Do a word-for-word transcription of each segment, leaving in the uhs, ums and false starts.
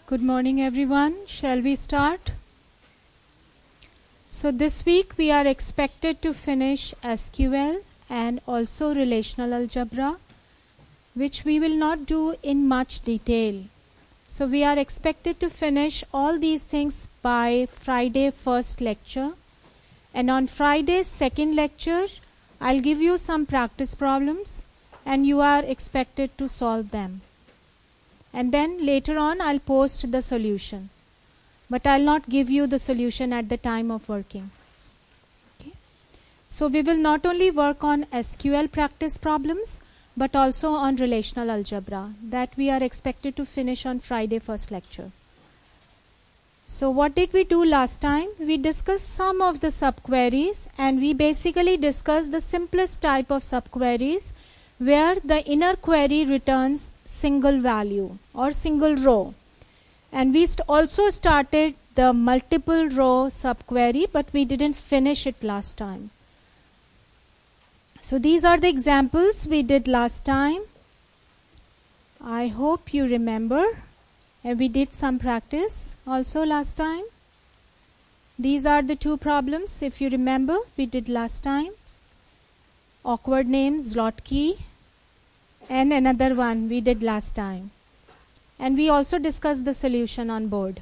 Good morning everyone. Shall we start? So this week we are expected to finish S Q L and also relational algebra, which we will not do in much detail. So we are expected to finish all these things by Friday first lecture, and on Friday second lecture I'll give you some practice problems and you are expected to solve them. And then later on I'll post the solution, but I'll not give you the solution at the time of working. Okay. So we will not only work on S Q L practice problems but also on relational algebra that we are expected to finish on Friday first lecture. So what did we do last time? We discussed some of the subqueries, and we basically discussed the simplest type of subqueries where the inner query returns single value or single row. And we st- also started the multiple row subquery, but we didn't finish it last time. So these are the examples we did last time. I hope you remember. And we did some practice also last time. These are the two problems, if you remember, we did last time. Awkward name, Zloty, and another one we did last time. And we also discussed the solution on board.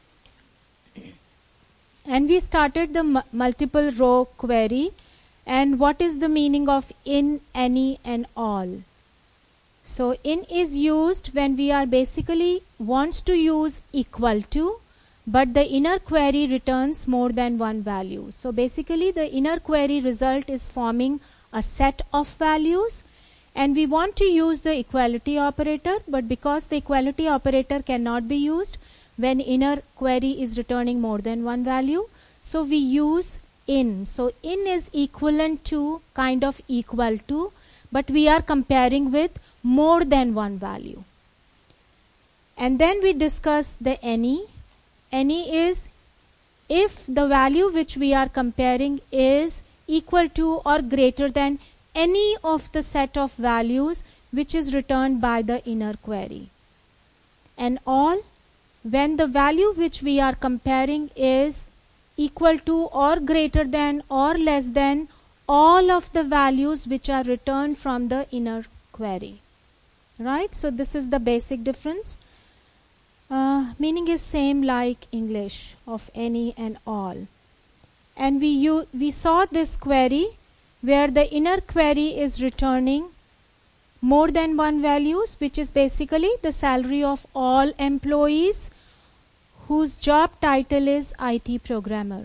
And we started the mu- multiple row query. And what is the meaning of in, any, and all? So in is used when we are basically wants to use equal to, but the inner query returns more than one value. So basically the inner query result is forming a set of values, and we want to use the equality operator, but because the equality operator cannot be used when inner query is returning more than one value, so we use in. So in is equivalent to, kind of equal to, but we are comparing with more than one value. And then we discuss the any. Any is if the value which we are comparing is equal to or greater than any of the set of values which is returned by the inner query. And all, when the value which we are comparing is equal to or greater than or less than all of the values which are returned from the inner query. Right? So this is the basic difference. Uh, meaning is same like English of any and all. And we u- we saw this query where the inner query is returning more than one values, which is basically the salary of all employees whose job title is I T programmer.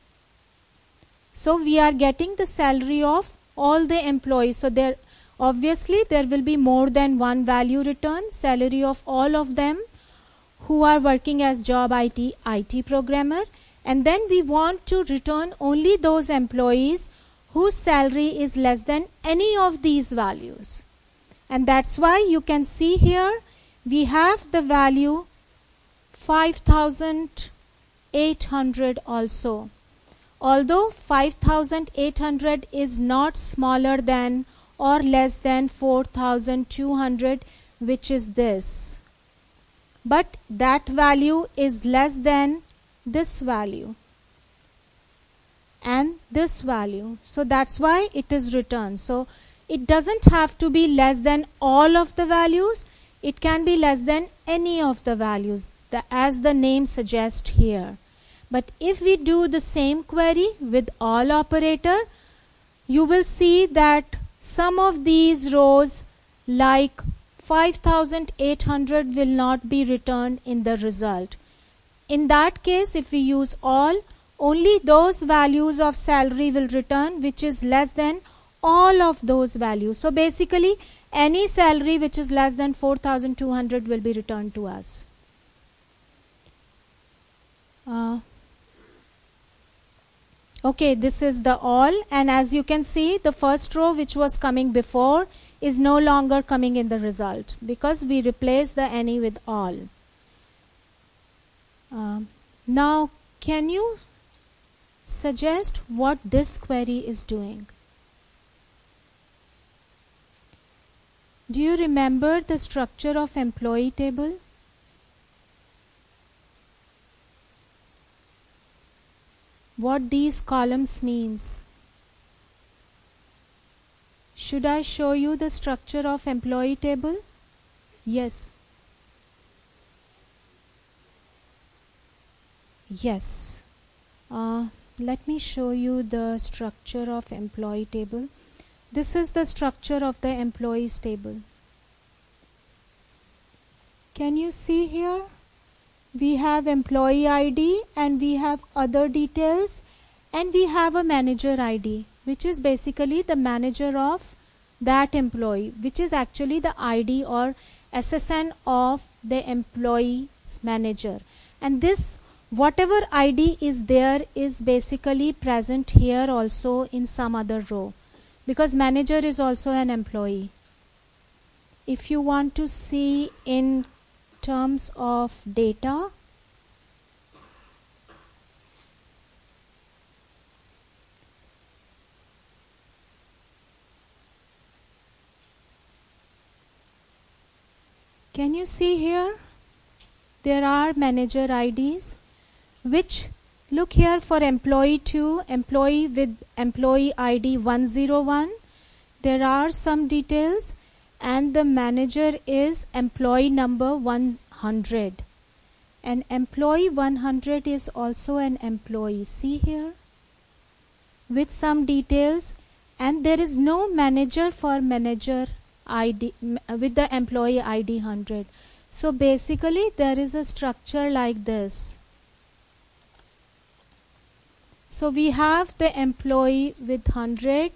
So we are getting the salary of all the employees. So there obviously there will be more than one value return, salary of all of them who are working as job I T I T programmer. And then we want to return only those employees whose salary is less than any of these values. And that's why you can see here we have the value five thousand eight hundred also. Although five thousand eight hundred is not smaller than or less than four thousand two hundred, which is this. But that value is less than this value and this value. So that's why it is returned. So it doesn't have to be less than all of the values. It can be less than any of the values, the, as the name suggests here. But if we do the same query with all operator, you will see that some of these rows like five thousand eight hundred will not be returned in the result. In that case, if we use all, only those values of salary will return which is less than all of those values. So basically any salary which is less than four thousand two hundred will be returned to us. Uh, Okay, this is the all, and as you can see the first row which was coming before is no longer coming in the result because we replace the any with all. Um, now can you suggest what this query is doing? Do you remember the structure of employee table? what these columns means. Should I show you the structure of employee table? Yes. Yes. Uh, let me show you the structure of employee table. This is the structure of the employees table. Can you see here? We have employee I D and we have other details, and we have a manager I D, which is basically the manager of that employee, which is actually the I D or S S N of the employee's manager. And this whatever I D is there is basically present here also in some other row, because manager is also an employee. If you want to see in terms of data, can you see here? There are manager I Ds, which look here for employee two, employee with employee I D one zero one. There are some details, and the manager is employee number one hundred, and employee one hundred is also an employee, see here, with some details, and there is no manager for manager I D with the employee I D one hundred. So basically there is a structure like this. So we have the employee with one hundred,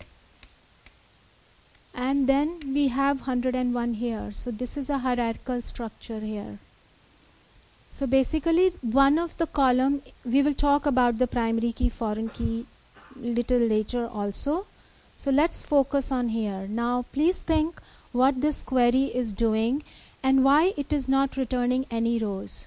and then we have one hundred one here. So this is a hierarchical structure here. So basically one of the column, we will talk about the primary key, foreign key little later also. So let's focus on here. Now please think what this query is doing and why it is not returning any rows.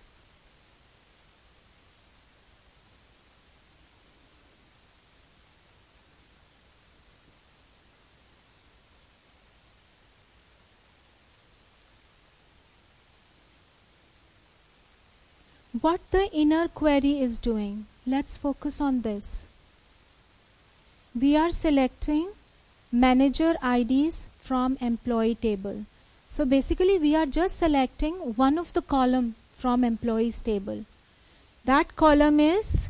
What the inner query is doing, let's focus on this. We are selecting manager I Ds from employee table. So basically we are just selecting one of the column from employees table. That column is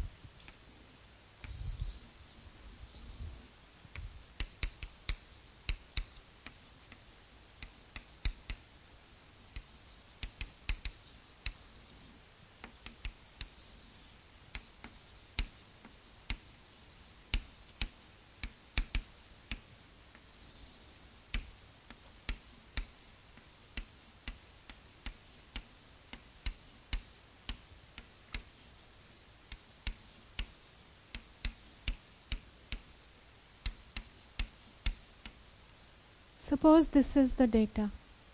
suppose this is the data.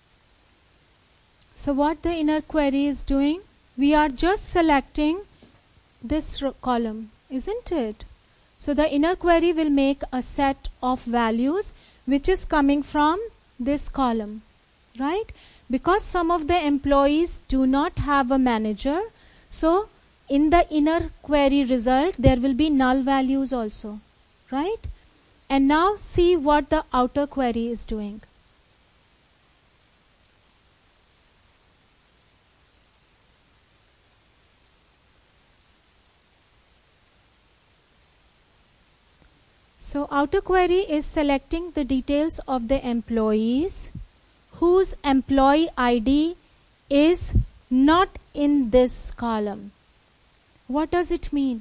So what the inner query is doing, we are just selecting this column, isn't it? So the inner query will make a set of values which is coming from this column, right? Because some of the employees do not have a manager, so in the inner query result there will be null values also, right? And now see what the outer query is doing. So outer query is selecting the details of the employees whose employee I D is not in this column. What does it mean?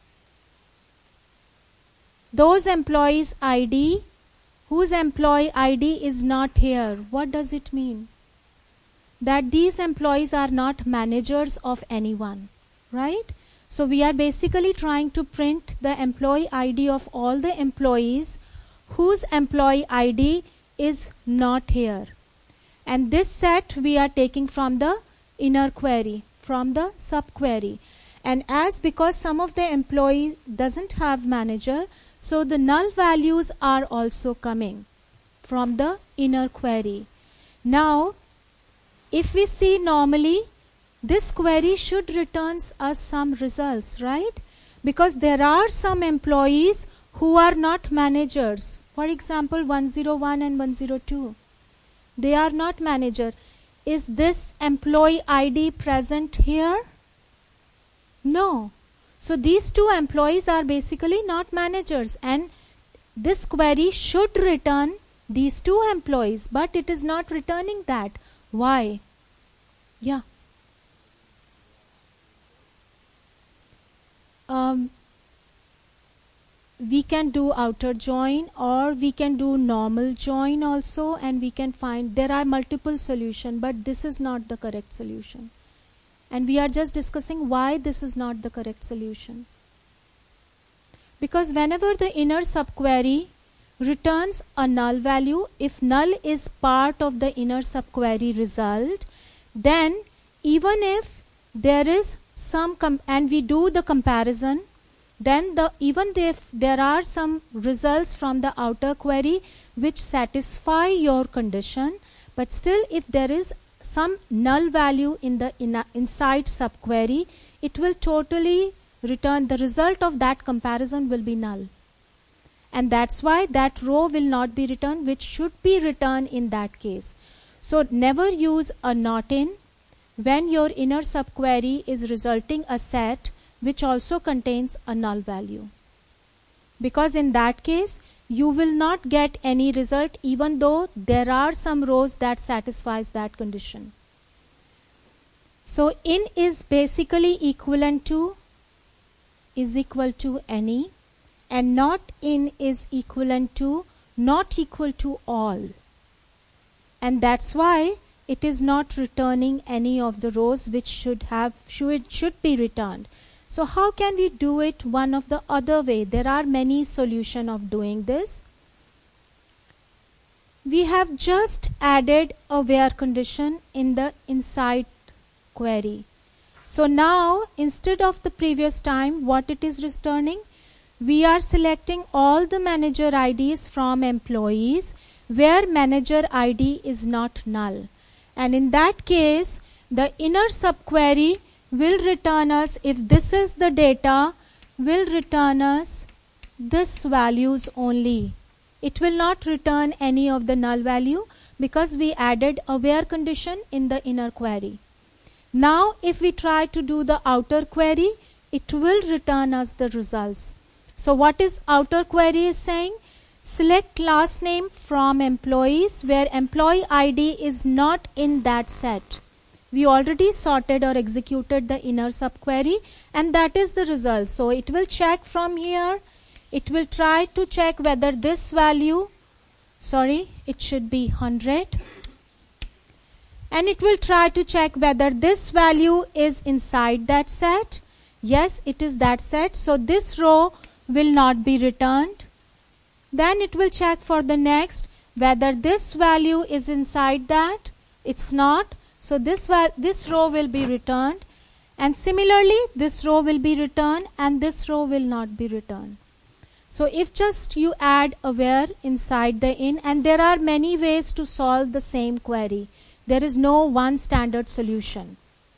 Those employees I D whose employee I D is not here. What does it mean? That these employees are not managers of anyone, right? So we are basically trying to print the employee I D of all the employees whose employee I D is not here. And this set we are taking from the inner query, from the subquery. And as because some of the employee doesn't have manager, so the null values are also coming from the inner query. Now, if we see normally, this query should return us some results, right? because there are some employees who are not managers. For example, one oh one and one oh two. They are not manager. Is this employee I D present here? No. So these two employees are basically not managers, and this query should return these two employees, but it is not returning that. Why? Yeah. Um, we can do outer join, or we can do normal join also, and we can find there are multiple solutions, but this is not the correct solution. And we are just discussing why this is not the correct solution. Because whenever the inner subquery returns a null value, if null is part of the inner subquery result, then even if there is some com and we do the comparison, then the even if there are some results from the outer query which satisfy your condition, but still if there is some null value in the in inside subquery, it will totally return, the result of that comparison will be null. And that's why that row will not be returned, which should be returned in that case. So never use a not in when your inner subquery is resulting a set which also contains a null value. Because in that case, you will not get any result even though there are some rows that satisfies that condition. So in is basically equivalent to is equal to any, and not in is equivalent to not equal to all. And that's why it is not returning any of the rows which should have should, should be returned. So how can we do it one of the other way? There are many solutions of doing this. We have just added a where condition in the inside query. So now instead of the previous time what it is returning, we are selecting all the manager I Ds from employees where manager I D is not null. And in that case, the inner subquery will return us, if this is the data, will return us this values only. It will not return any of the null value because we added a where condition in the inner query. Now if we try to do the outer query, it will return us the results. So what is outer query is saying? Select last name from employees where employee I D is not in that set. We already sorted or executed the inner subquery, and that is the result. So it will check from here. It will try to check whether this value, sorry, it should be one hundred. And it will try to check whether this value is inside that set. Yes, it is that set. So this row will not be returned. Then it will check for the next whether this value is inside that. It's not. So this, this row will be returned. And similarly, this row will be returned and this row will not be returned. So if just you add a where inside the in, and there are many ways to solve the same query. There is no one standard solution.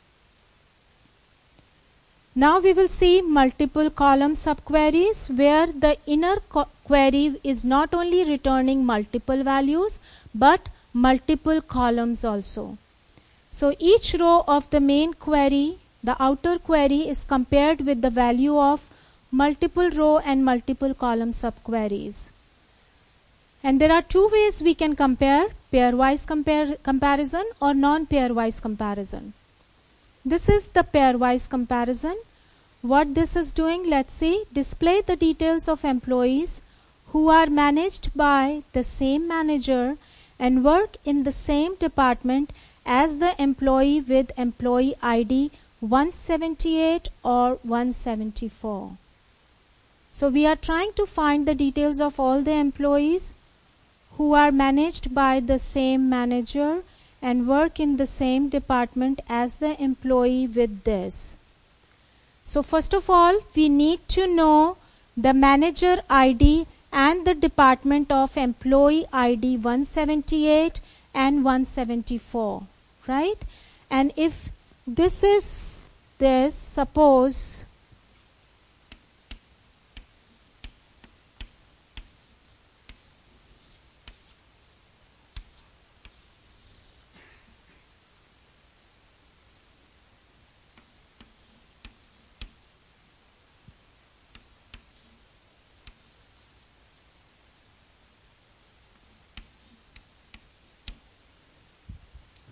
Now we will see multiple column subqueries where the inner query is not only returning multiple values but multiple columns also. So each row of the main query, the outer query, is compared with the value of multiple row and multiple column subqueries. And there are two ways we can compare: pairwise compare, comparison or non-pairwise comparison. This is the pairwise comparison. What this is doing, let's see, display the details of employees who are managed by the same manager and work in the same department as the employee with employee I D one seventy-eight or one seventy-four. So we are trying to find the details of all the employees who are managed by the same manager and work in the same department as the employee with this. So first of all, we need to know the manager I D and the department of employee I D one seventy-eight and one seventy-four, right? And if this is this, suppose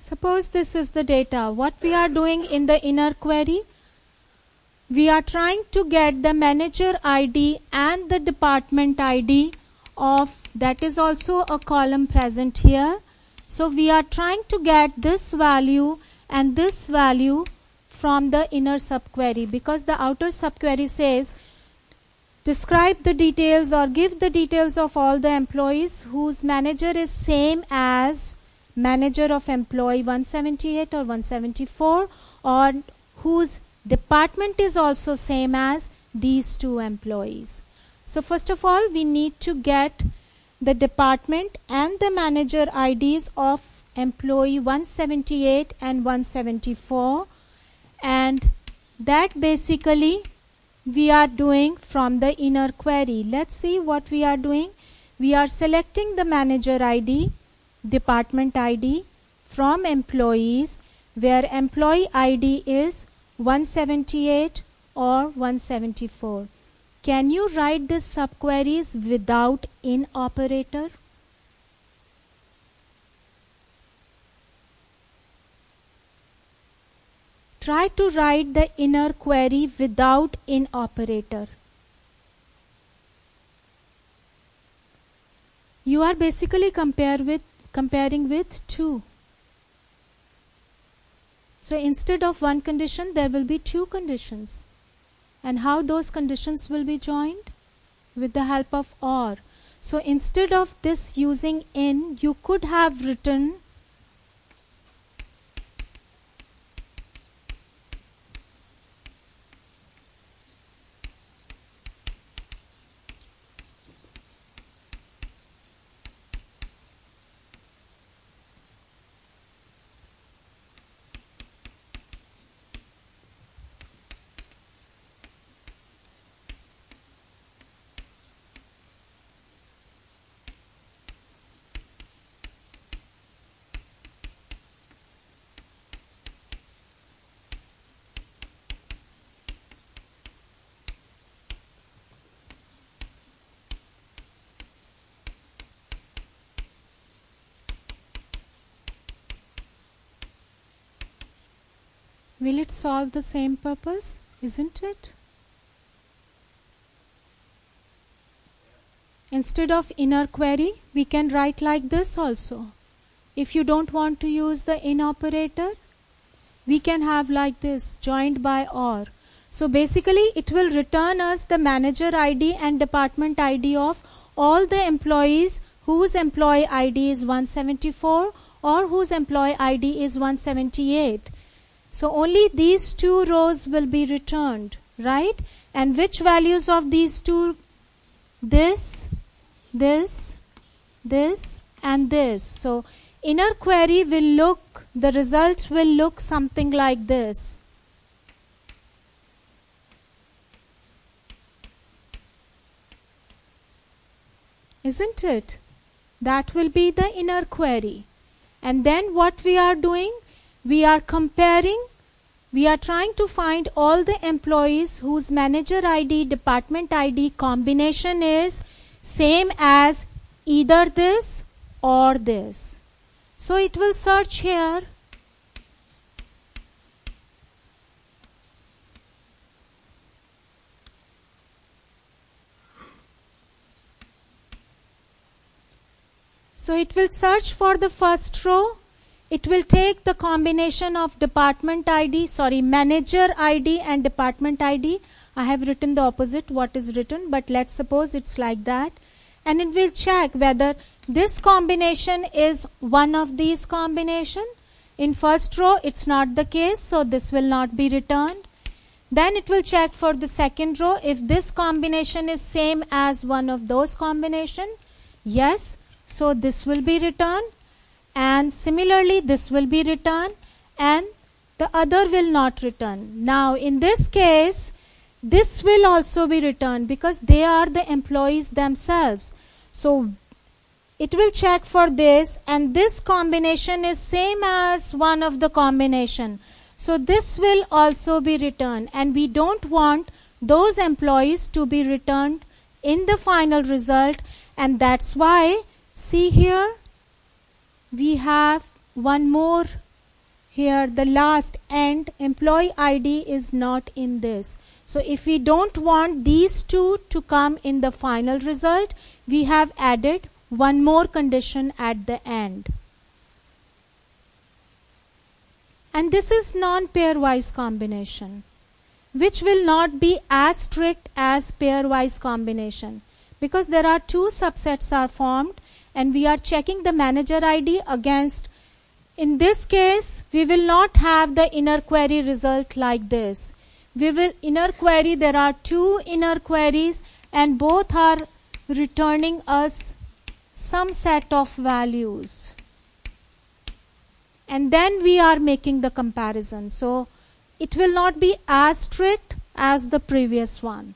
Suppose this is the data. What we are doing in the inner query, we are trying to get the manager I D and the department I D of, that is also a column present here. So we are trying to get this value and this value from the inner subquery, because the outer subquery says describe the details or give the details of all the employees whose manager is same as manager of employee one seventy-eight or one seventy-four, or whose department is also same as these two employees. So first of all, we need to get the department and the manager I Ds of employee one seventy-eight and one seventy-four, and that basically we are doing from the inner query. Let's see what we are doing. We are selecting the manager I D, department I D from employees where employee I D is one seventy-eight or one seventy-four. Can you write this subqueries without in operator? Try to write the inner query without in operator. You are basically compare with, comparing with two. So instead of one condition, there will be two conditions. And how those conditions will be joined? With the help of or. So instead of this using in, you could have written will it solve the same purpose? Isn't it? Instead of inner query, we can write like this also. If you don't want to use the in operator, we can have like this, joined by or. So basically it will return us the manager I D and department I D of all the employees whose employee I D is one seventy-four or whose employee I D is one seventy-eight. So only these two rows will be returned, right? And which values of these two? This, this, this, and this. So inner query will look, the result will look something like this. Isn't it? That will be the inner query. And then what we are doing? We are comparing, we are trying to find all the employees whose manager I D, department I D combination is same as either this or this. So it will search here. So it will search for the first row. It will take the combination of department I D, sorry, manager I D and department I D. I have written the opposite what is written, but let's suppose it's like that. And it will check whether this combination is one of these combination. In first row, it's not the case, so this will not be returned. Then it will check for the second row if this combination is same as one of those combination. Yes, so this will be returned. And similarly this will be returned and the other will not return. Now in this case this will also be returned because they are the employees themselves. So it will check for this and this combination is same as one of the combination. So this will also be returned and we don't want those employees to be returned in the final result, and that's why see here we have one more here the last and employee I D is not in this. So if we don't want these two to come in the final result, we have added one more condition at the end. And this is non-pairwise combination, which will not be as strict as pairwise combination, because there are two subsets are formed and we are checking the manager I D against. In this case, we will not have the inner query result like this. We will inner query, there are two inner queries and both are returning us some set of values. And then we are making the comparison. So it will not be as strict as the previous one.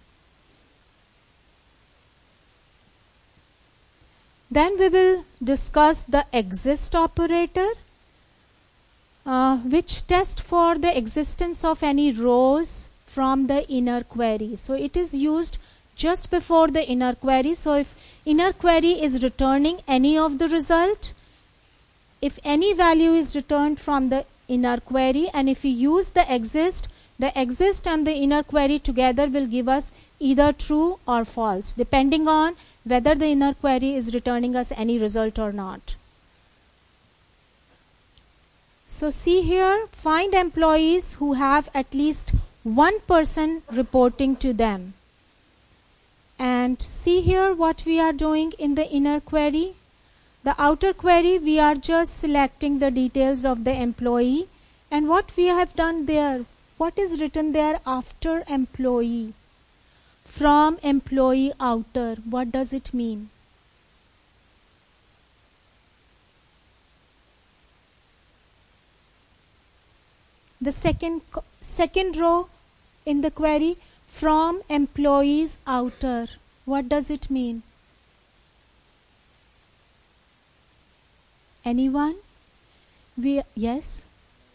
Then we will discuss the exist operator, uh, which tests for the existence of any rows from the inner query. So it is used just before the inner query. So if inner query is returning any of the result, if any value is returned from the inner query, and if we use the exist, the exist and the inner query together will give us either true or false, depending on whether the inner query is returning us any result or not. So see here, find employees who have at least one person reporting to them. And see here what we are doing in the inner query. The outer query, we are just selecting the details of the employee. And what we have done there, what is written there after employee? From employee outer, what does it mean? The second, second row in the query, from employees outer, what does it mean? Anyone? We, yes?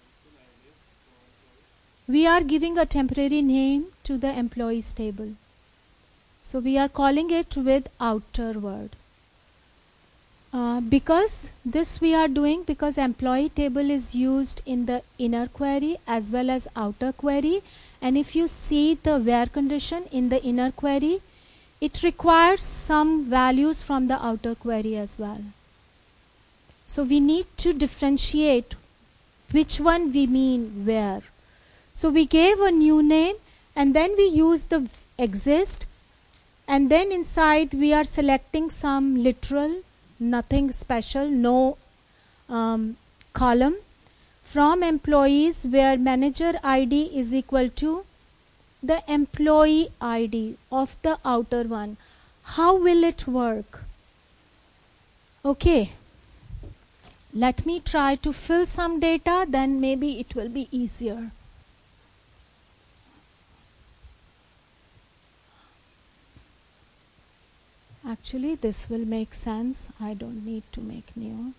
We are giving a temporary name to the employees table. So we are calling it with outer word. Uh, because this we are doing because employee table is used in the inner query as well as outer query. And if you see the where condition in the inner query, it requires some values from the outer query as well. So we need to differentiate which one we mean where. So we gave a new name and then we use the exist, and then inside we are selecting some literal, nothing special, no um, column, from employees where manager I D is equal to the employee I D of the outer one. How will it work? Okay. Let me try to fill some data, then maybe it will be easier. Actually, this will make sense. I don't need to make new.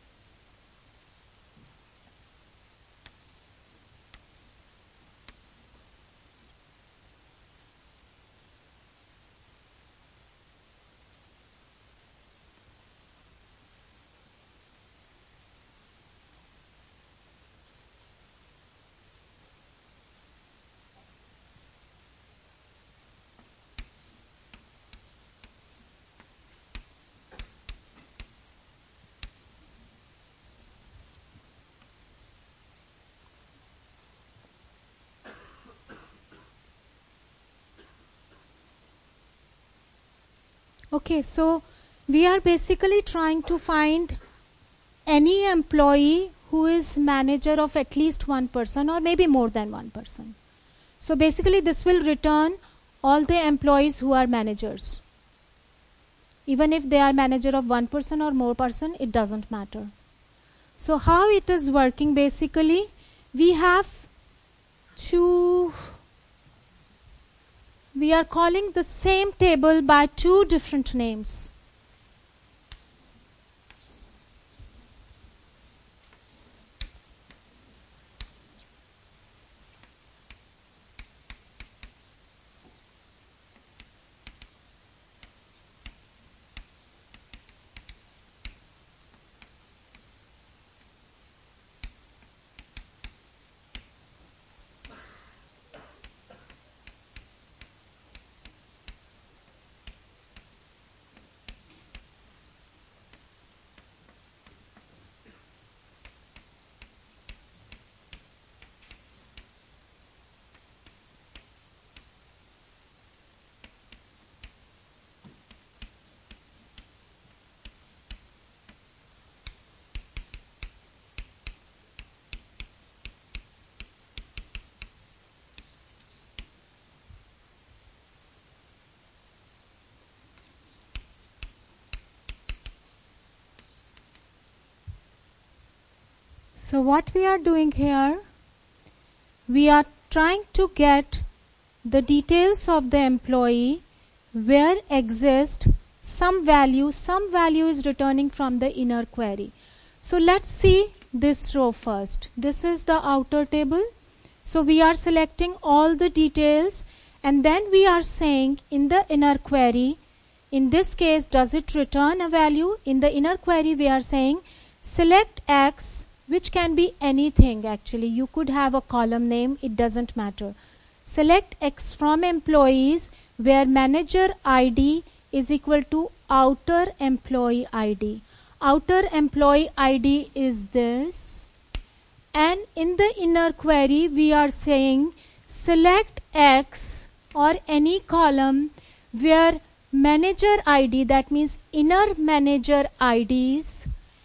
Okay, so we are basically trying to find any employee who is manager of at least one person or maybe more than one person. So basically this will return all the employees who are managers. Even if they are manager of one person or more person, it doesn't matter. So how it is working basically, we have two, we are calling the same table by two different names. So what we are doing here, we are trying to get the details of the employee where exist some value, some value is returning from the inner query. So let's see this row first. This is the outer table. So we are selecting all the details, and then we are saying in the inner query, in this case, does it return a value? In the inner query, we are saying select X, which can be anything actually. You could have a column name, it doesn't matter. Select X from employees where manager I D is equal to outer employee I D. Outer employee I D is this. And in the inner query, we are saying select X or any column where manager I D, that means inner manager I Ds,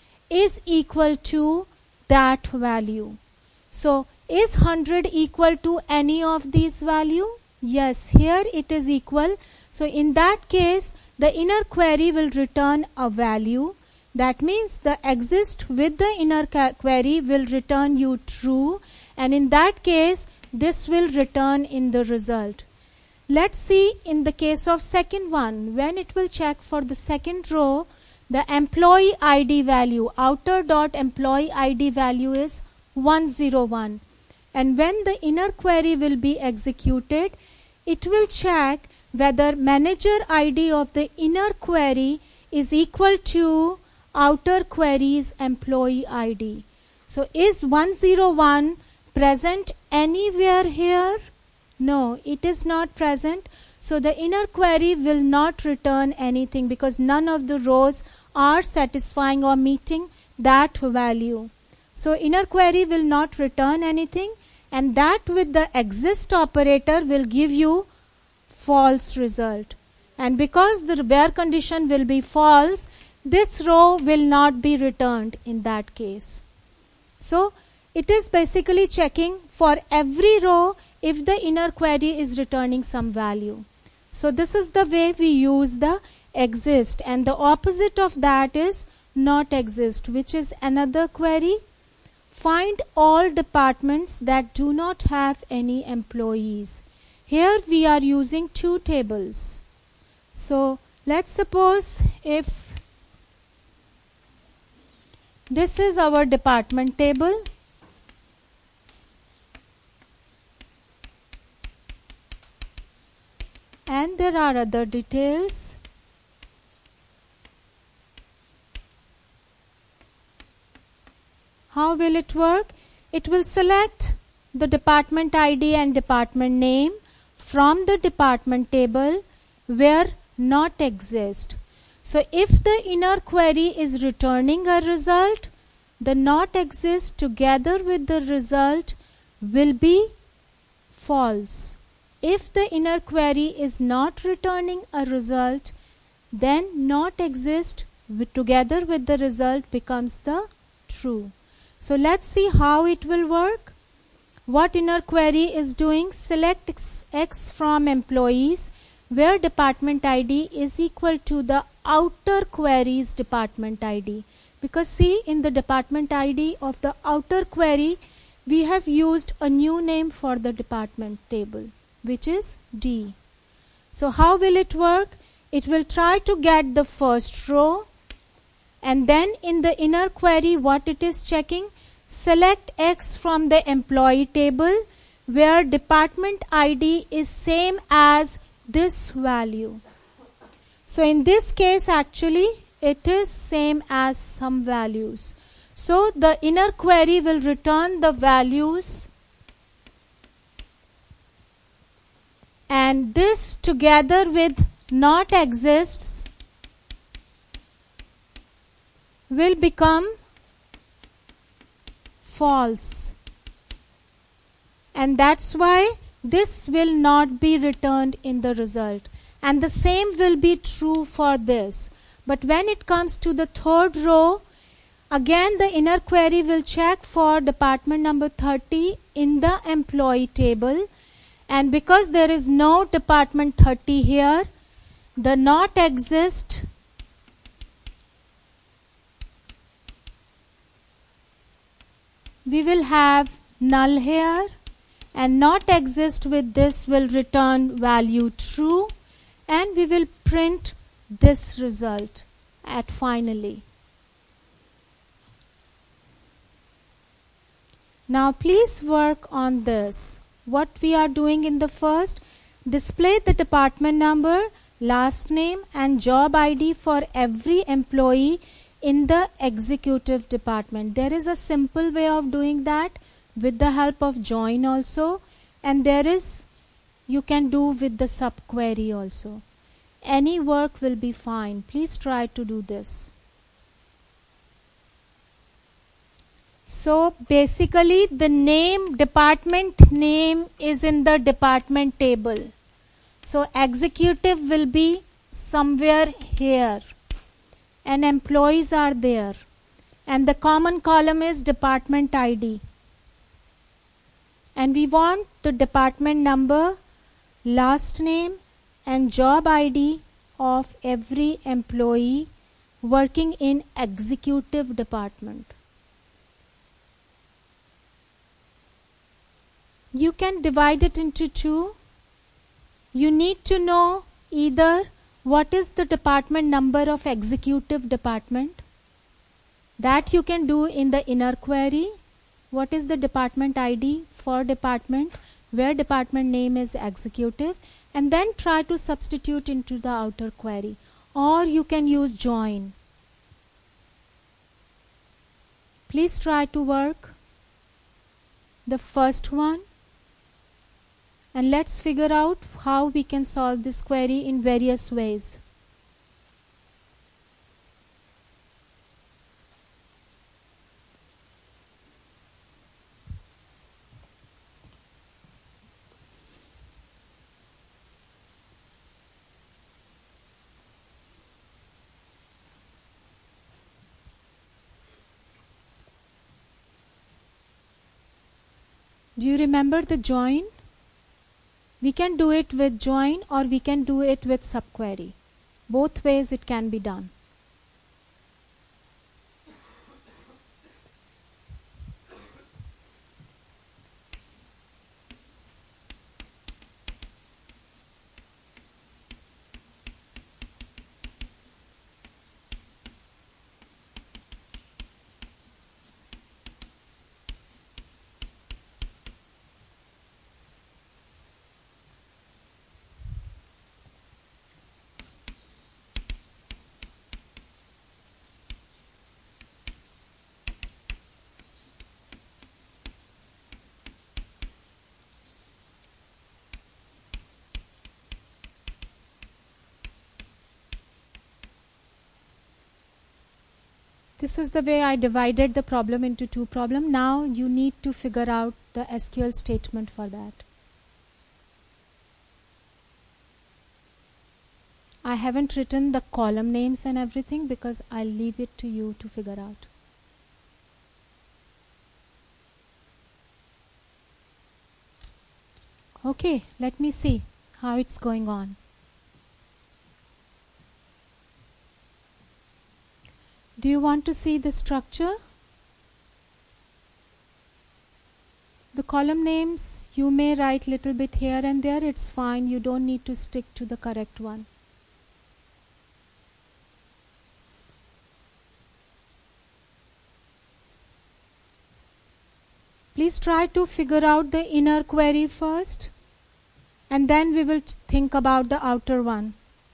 is equal to that value. So is one hundred equal to any of these value? Yes, here it is equal. So in that case, the inner query will return a value. That means the exist with the inner query will return you true, and in that case this will return in the result. Let's see in the case of second one, when it will check for the second row, the employee I D value, outer dot employee I D value is one zero one, and when the inner query will be executed, it will check whether manager I D of the inner query is equal to outer query's employee I D. So is one zero one present anywhere here? No, it is not present. So the inner query will not return anything because none of the rows are satisfying or meeting that value. So inner query will not return anything, and that with the exist operator will give you false result. And because the where condition will be false, this row will not be returned in that case. So it is basically checking for every row if the inner query is returning some value. So this is the way we use the exist, and the opposite of that is not exist, which is another query. Find all departments that do not have any employees. Here we are using two tables. So let's suppose if this is our department table, and there are other details. How will it work? It will select the department I D and department name from the department table where not exist. So if the inner query is returning a result, the not exist together with the result will be false. If the inner query is not returning a result, then not exist with, together with the result becomes the true. So let's see how it will work. What inner query is doing, select X, X from employees where department I D is equal to the outer query's department I D. Because see, in the department I D of the outer query, we have used a new name for the department table, which is D. So how will it work? It will try to get the first row, and then in the inner query what it is checking, select X from the employee table where department I D is same as this value. So in this case actually it is same as some values. So the inner query will return the values, and this together with not exists will become false, and that's why this will not be returned in the result, and the same will be true for this. But when it comes to the third row, again the inner query will check for department number thirty in the employee table, and because there is no department thirty here, the not exist we will have null here, and not exist with this will return value true, and we will print this result at finally. Now please work on this. What we are doing in the first, display the department number, last name and job I D for every employee in the executive department. There is a simple way of doing that with the help of join also, and there is, you can do with the subquery also. Any work will be fine. Please try to do this. So basically the name, department name is in the department table. So executive will be somewhere here, and employees are there, and the common column is department I D, and we want the department number, last name and job I D of every employee working in executive department. You can divide it into two. You need to know either what is the department number of executive department. That you can do in the inner query. What is the department I D for department where department name is executive, and then try to substitute into the outer query. Or you can use join. Please try to work the first one, and let's figure out how we can solve this query in various ways. Do you remember the join? We can do it with join or we can do it with subquery. Both ways it can be done. This is the way I divided the problem into two problems. Now you need to figure out the S Q L statement for that. I haven't written the column names and everything because I'll leave it to you to figure out. Okay, let me see how it's going on. Do you want to see the structure? The column names, you may write little bit here and there, it's fine, you don't need to stick to the correct one. Please try to figure out the inner query first, and then we will think about the outer one.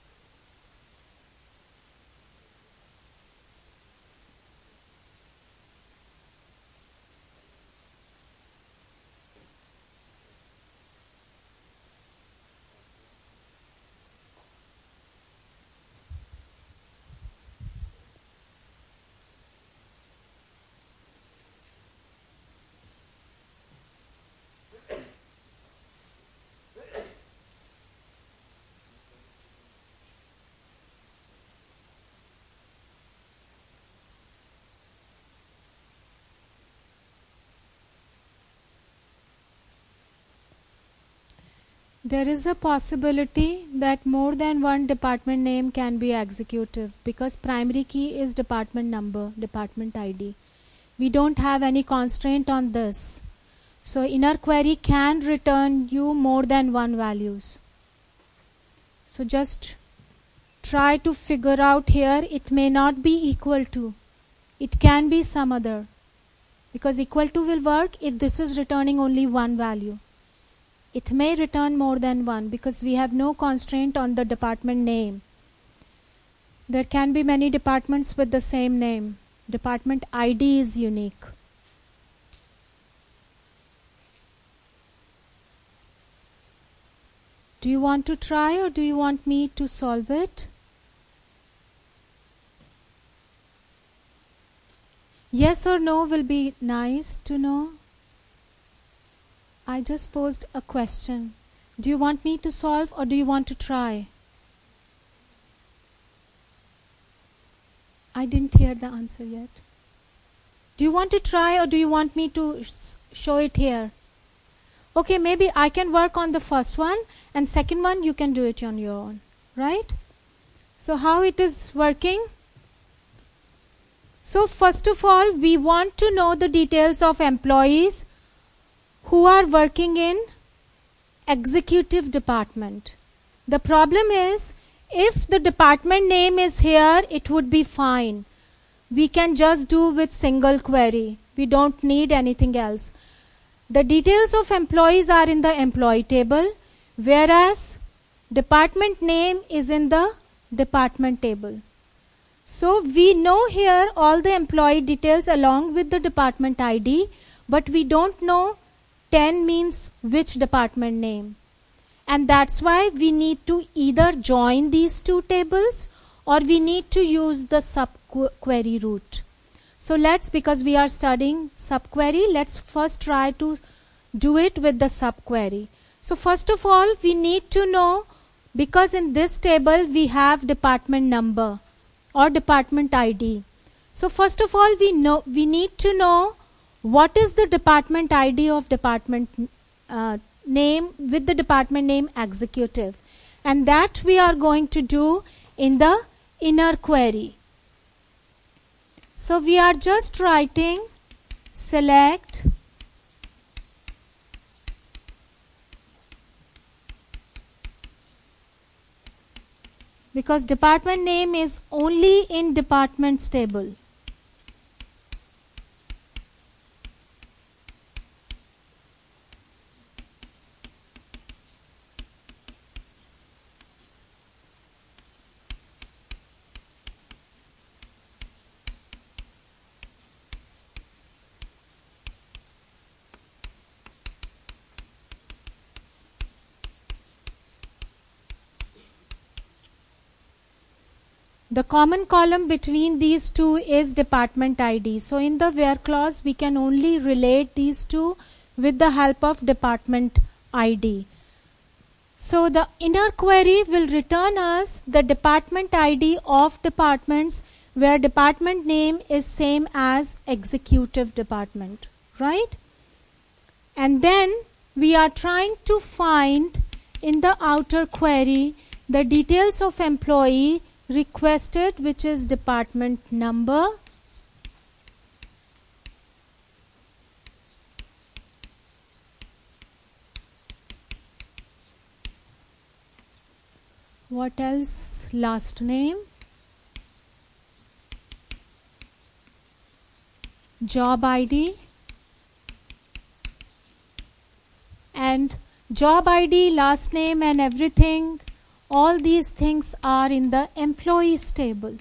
There is a possibility that more than one department name can be executive because primary key is department number, department I D. We don't have any constraint on this. So inner query can return you more than one values. So just try to figure out here. It may not be equal to. It can be some other. Because equal to will work if this is returning only one value. It may return more than one because we have no constraint on the department name. There can be many departments with the same name. Department I D is unique. Do you want to try or do you want me to solve it? Yes or no will be nice to know. I just posed a question. Do you want me to solve or do you want to try? I didn't hear the answer yet. Do you want to try or do you want me to sh- show it here? Okay, maybe I can work on the first one and second one you can do it on your own, right? So how it is working? So first of all, we want to know the details of employees who are working in executive department. The problem is, if the department name is here, it would be fine. We can just do with single query. We don't need anything else. The details of employees are in the employee table, whereas department name is in the department table. So we know here all the employee details along with the department I D, but we don't know ten means which department name. And that's why we need to either join these two tables or we need to use the subquery route. So let's, because we are studying subquery, let's first try to do it with the subquery. So first of all, we need to know, because in this table we have department number or department I D. So first of all, we know we need to know what is the department I D of department uh, name with the department name executive, and that we are going to do in the inner query. So we are just writing select because department name is only in departments table. The common column between these two is department I D. So in the where clause, we can only relate these two with the help of department I D. So the inner query will return us the department I D of departments where department name is same as executive department, right? And then we are trying to find in the outer query the details of employee requested, which is department number, what else, last name, job I D, and job I D, last name and everything. All these things are in the employees table.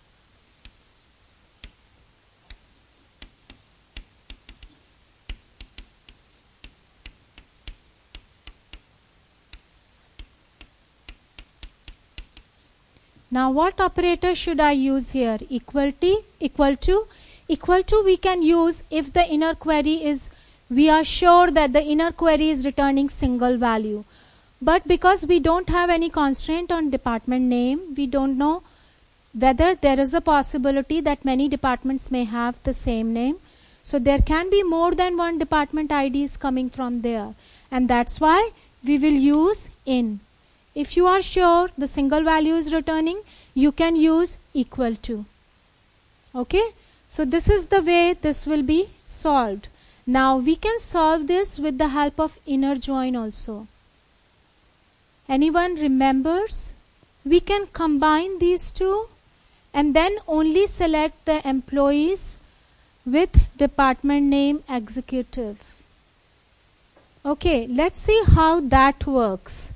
Now what operator should I use here? Equal to, equal to, equal to we can use if the inner query is, we are sure that the inner query is returning single value. But because we don't have any constraint on department name, we don't know whether there is a possibility that many departments may have the same name. So there can be more than one department I Ds coming from there. And that's why we will use in. If you are sure the single value is returning, you can use equal to. Okay? So this is the way this will be solved. Now we can solve this with the help of inner join also. Anyone remembers? We can combine these two and then only select the employees with department name executive. Okay, let's see how that works.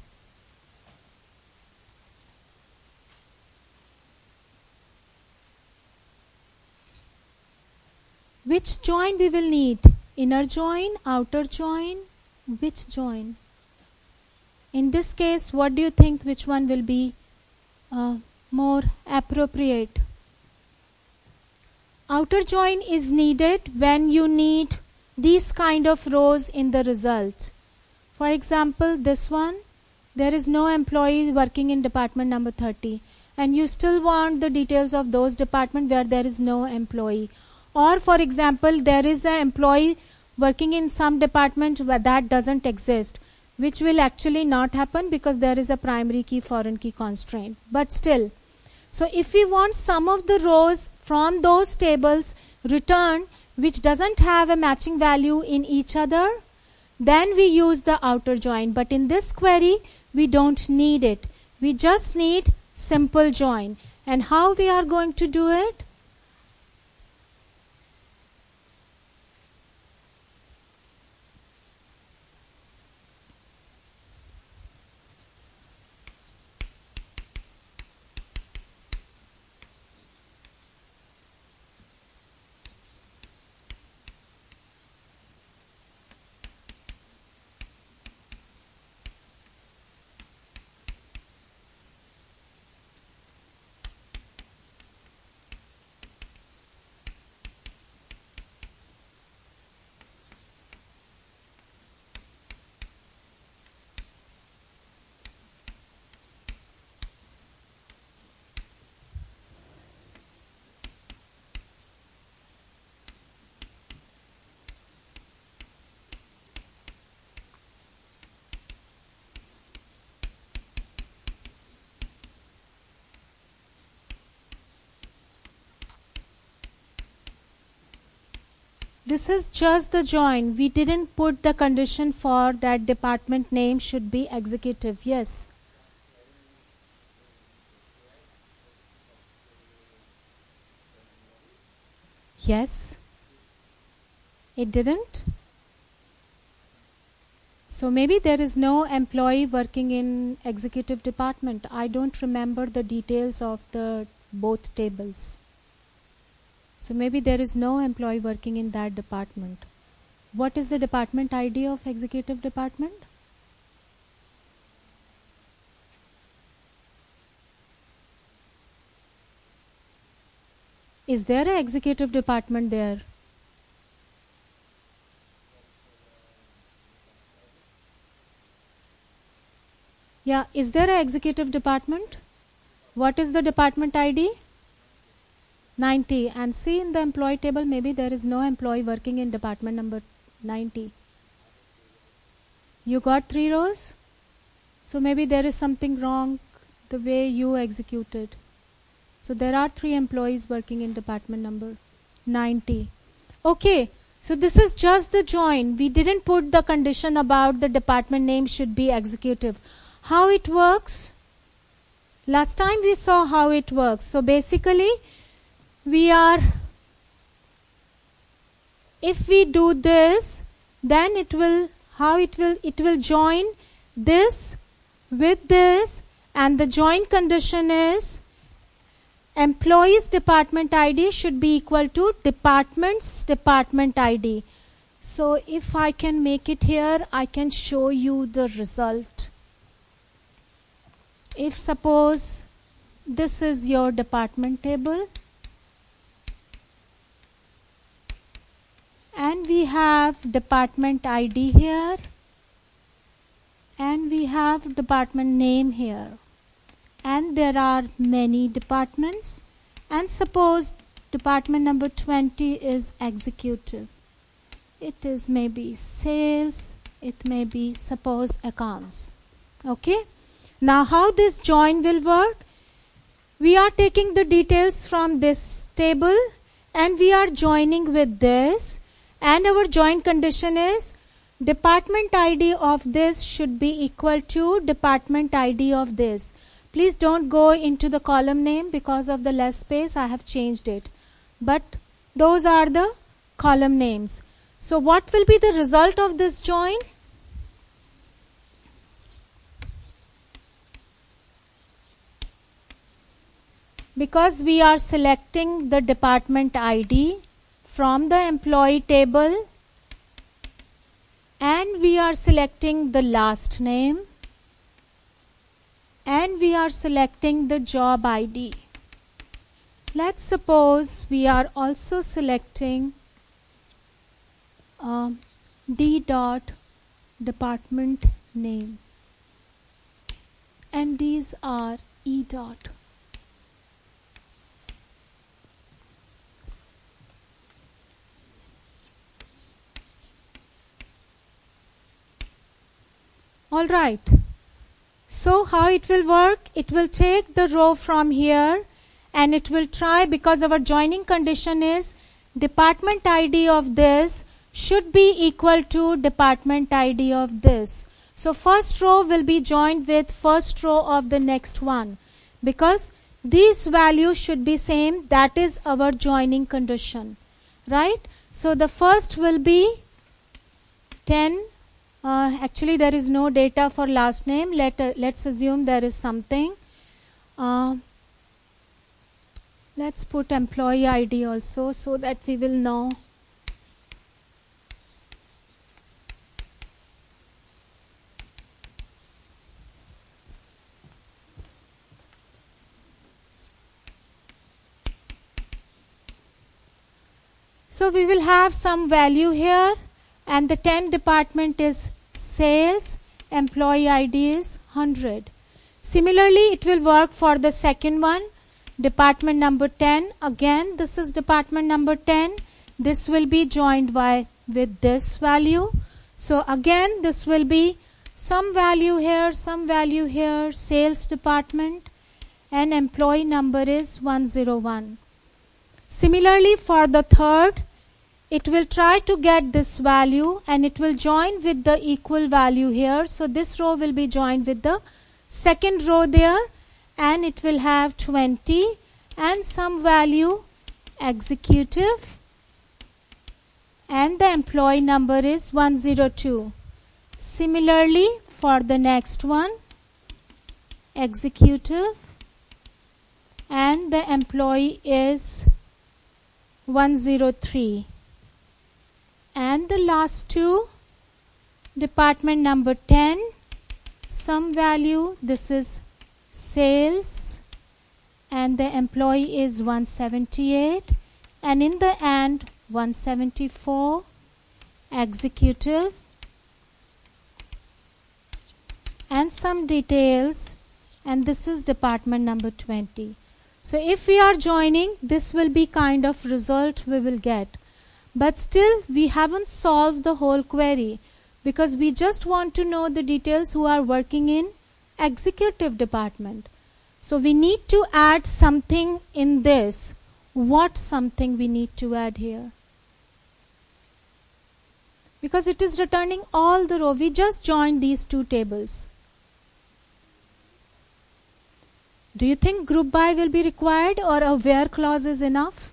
Which join we will need? Inner join, outer join, which join? In this case, what do you think which one will be uh, more appropriate? Outer join is needed when you need these kind of rows in the result. For example, this one, there is no employee working in department number thirty and you still want the details of those departments where there is no employee. Or for example, there is an employee working in some department where that doesn't exist, which will actually not happen because there is a primary key foreign key constraint. But still, so if we want some of the rows from those tables returned which doesn't have a matching value in each other, then we use the outer join. But in this query, we don't need it. We just need simple join. And how we are going to do it? This is just the join. We didn't put the condition for that department name should be executive. Yes. Yes. It didn't. So maybe there is no employee working in executive department. I don't remember the details of the both tables. So maybe there is no employee working in that department. What is the department I D of executive department? Is there an executive department there? Yeah, is there an executive department? What is the department I D? ninety. And see in the employee table, maybe there is no employee working in department number ninety. You got three rows? So maybe there is something wrong the way you executed. So there are three employees working in department number ninety. Okay, so this is just the join. We didn't put the condition about the department name should be executive. How it works? Last time we saw how it works. So basically, we are, if we do this, then it will, how it will, it will join this with this, and the join condition is employees department I D should be equal to department's department I D. So if I can make it here, I can show you the result. If suppose this is your department table, and we have department I D here, and we have department name here, and there are many departments, and suppose department number twenty is executive. It is maybe sales, it may be suppose accounts. Okay, now how this join will work? We are taking the details from this table and we are joining with this, and our join condition is department I D of this should be equal to department I D of this. Please don't go into the column name because of the less space. I have changed it. But those are the column names. So what will be the result of this join? Because we are selecting the department I D from the employee table, and we are selecting the last name, and we are selecting the job I D. Let's suppose we are also selecting um, D dot department name, and these are E dot. All right. So how it will work? It will take the row from here and it will try, because our joining condition is department I D of this should be equal to department I D of this. So first row will be joined with first row of the next one, because these values should be same. That is our joining condition, right? So the first will be ten. Uh, actually, there is no data for last name. Let, uh, let's assume there is something. Uh, let's put employee I D also so that we will know. So we will have some value here, and the ten department is sales, employee I D is one hundred. Similarly, it will work for the second one, department number ten. Again, this is department number ten. This will be joined by with this value. So again, this will be some value here, some value here, sales department, and employee number is one hundred one. Similarly, for the third, it will try to get this value and it will join with the equal value here. So this row will be joined with the second row there, and it will have twenty and some value executive, and the employee number is one hundred two. Similarly, for the next one, executive, and the employee is one hundred three. And the last two, department number ten, some value, this is sales, and the employee is one hundred seventy-eight, and in the end one hundred seventy-four, executive, and some details, and this is department number twenty. So if we are joining, this will be kind of result we will get. But still, we haven't solved the whole query, because we just want to know the details who are working in executive department. So we need to add something in this. What something we need to add here? Because it is returning all the row. We just joined these two tables. Do you think group by will be required, or a where clause is enough?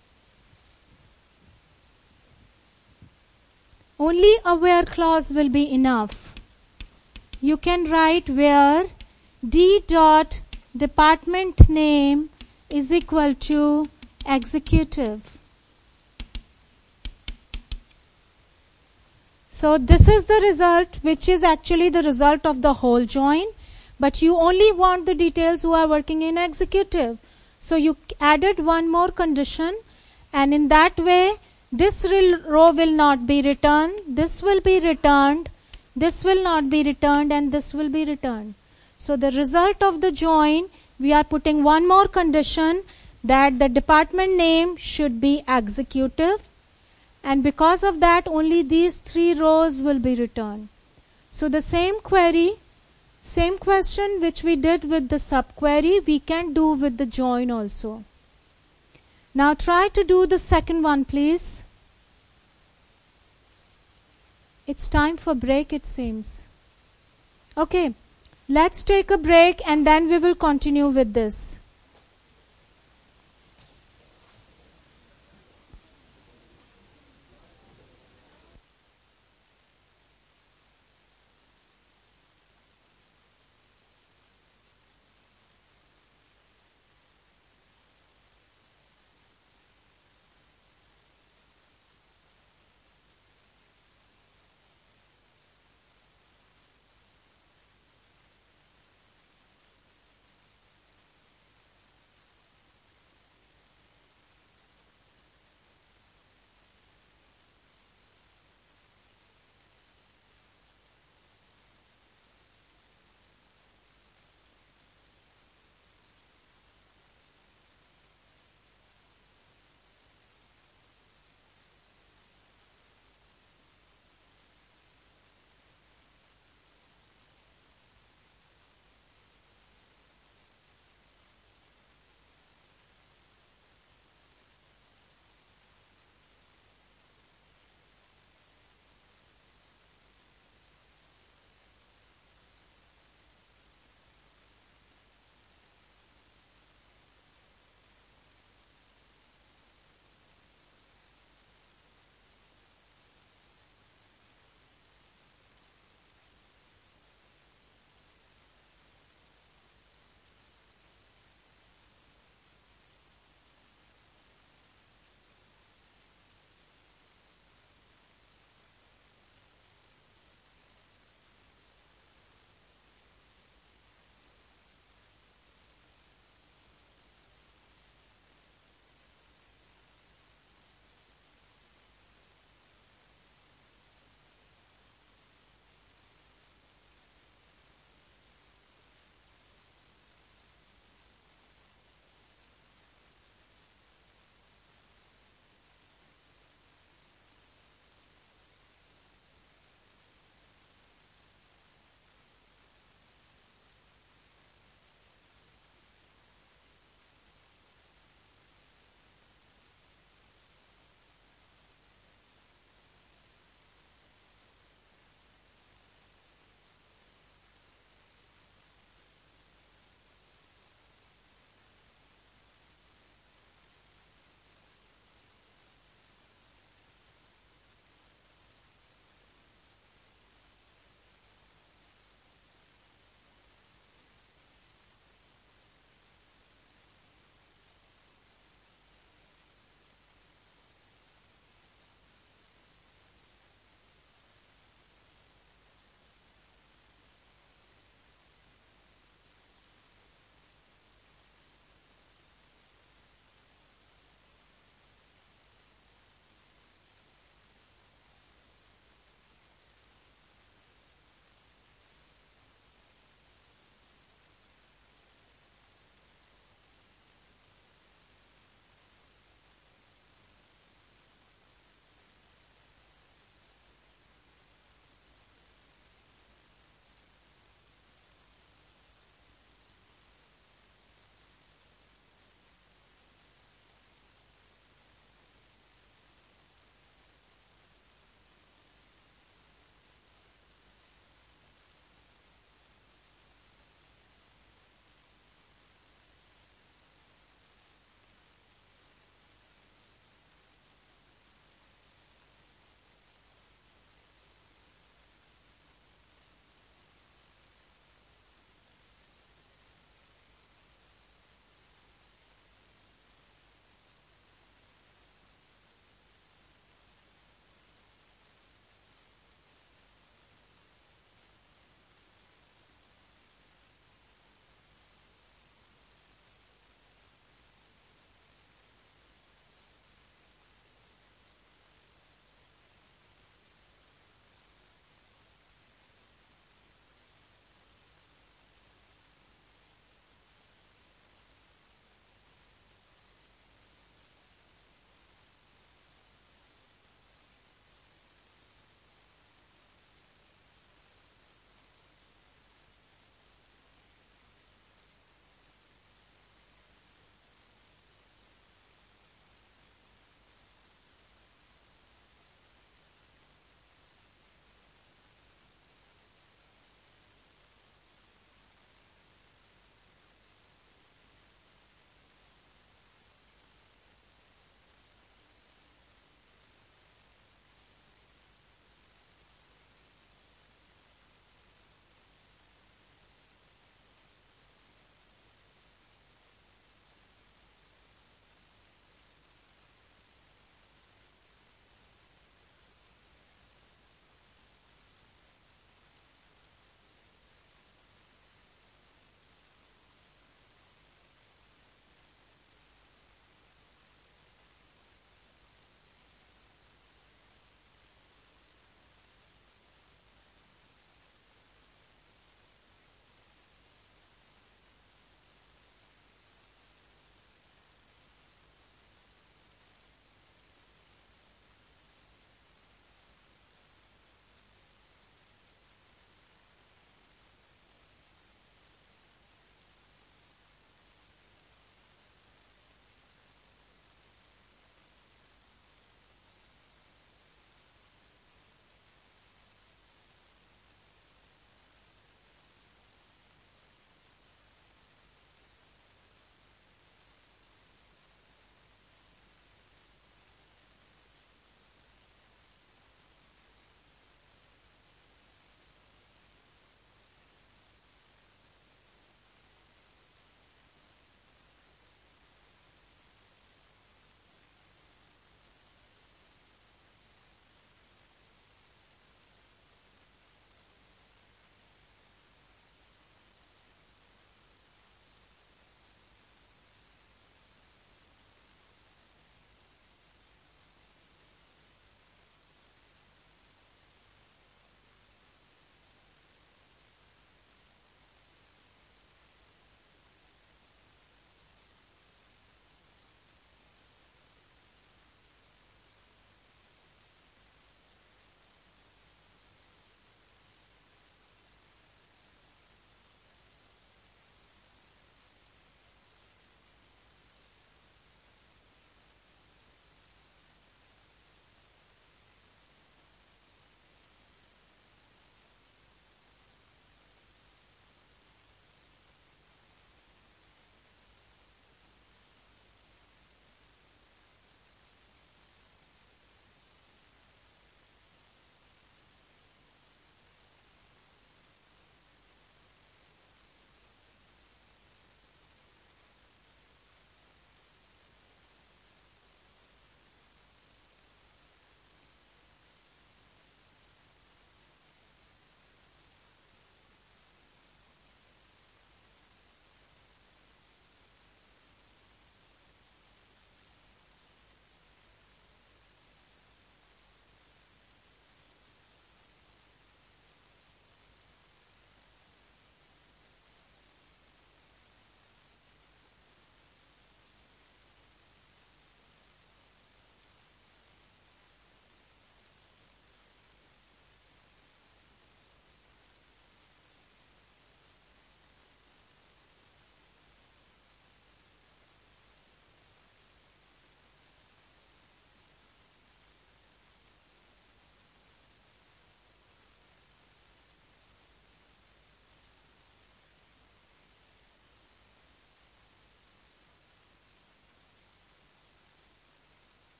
Only a where clause will be enough. You can write where D dot department name is equal to executive. So this is the result, which is actually the result of the whole join, but you only want the details who are working in executive. So you added one more condition, and in that way this row will not be returned, this will be returned, this will not be returned, and this will be returned. So the result of the join, we are putting one more condition, that the department name should be executive, and because of that only these three rows will be returned. So the same query, same question which we did with the subquery, we can do with the join also. Now try to do the second one, please. It's time for break, it seems. Okay, let's take a break and then we will continue with this.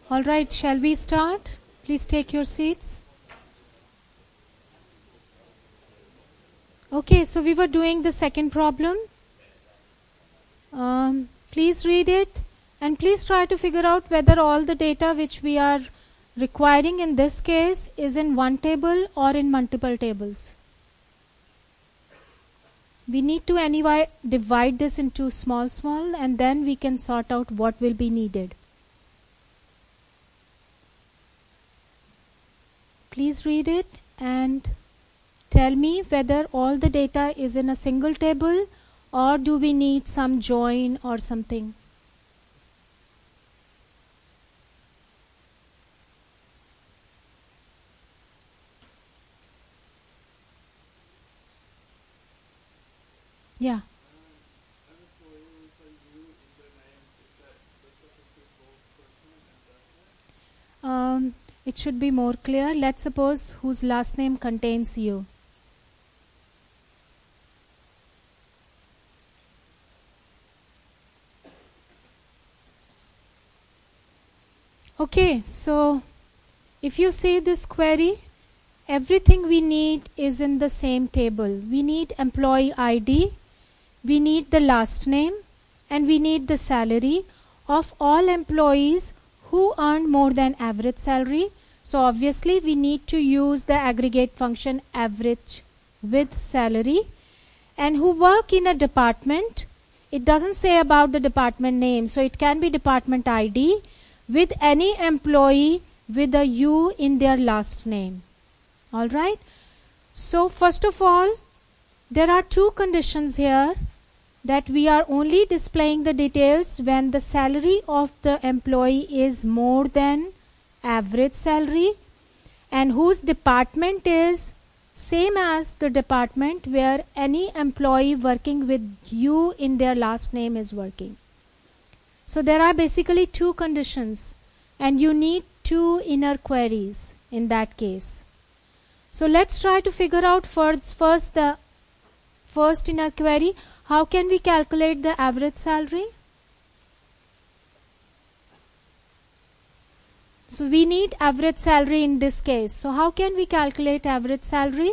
All right, shall we start? Please take your seats. Okay, so we were doing the second problem. Um, please read it and please try to figure out whether all the data which we are requiring in this case is in one table or in multiple tables. We need to anyway divide this into small small and then we can sort out what will be needed. Please read it and tell me whether all the data is in a single table or do we need some join or something. Yeah. Um, it should be more clear. Let's suppose whose last name contains you. Okay, so if you see this query, everything we need is in the same table. We need employee I D, we need the last name, and we need the salary of all employees who earn more than average salary. So obviously we need to use the aggregate function average with salary, and who work in a department. It doesn't say about the department name, so it can be department I D with any employee with a U in their last name. Alright, so first of all there are two conditions here, that we are only displaying the details when the salary of the employee is more than average salary and whose department is same as the department where any employee working with U in their last name is working. So there are basically two conditions and you need two inner queries in that case. So let's try to figure out first, first the first inner query. How can we calculate the average salary? So we need average salary in this case. So how can we calculate average salary?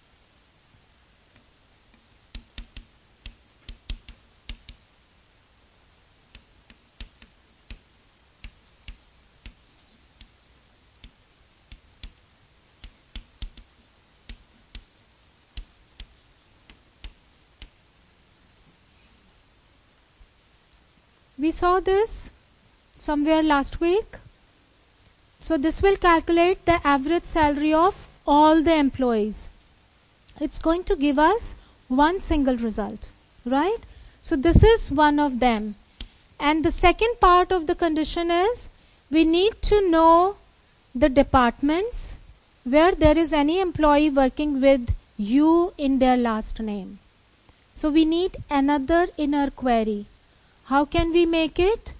We saw this somewhere last week. So this will calculate the average salary of all the employees. It's going to give us one single result, right? So this is one of them. And the second part of the condition is we need to know the departments where there is any employee working with U in their last name. So we need another inner query. How can we make it?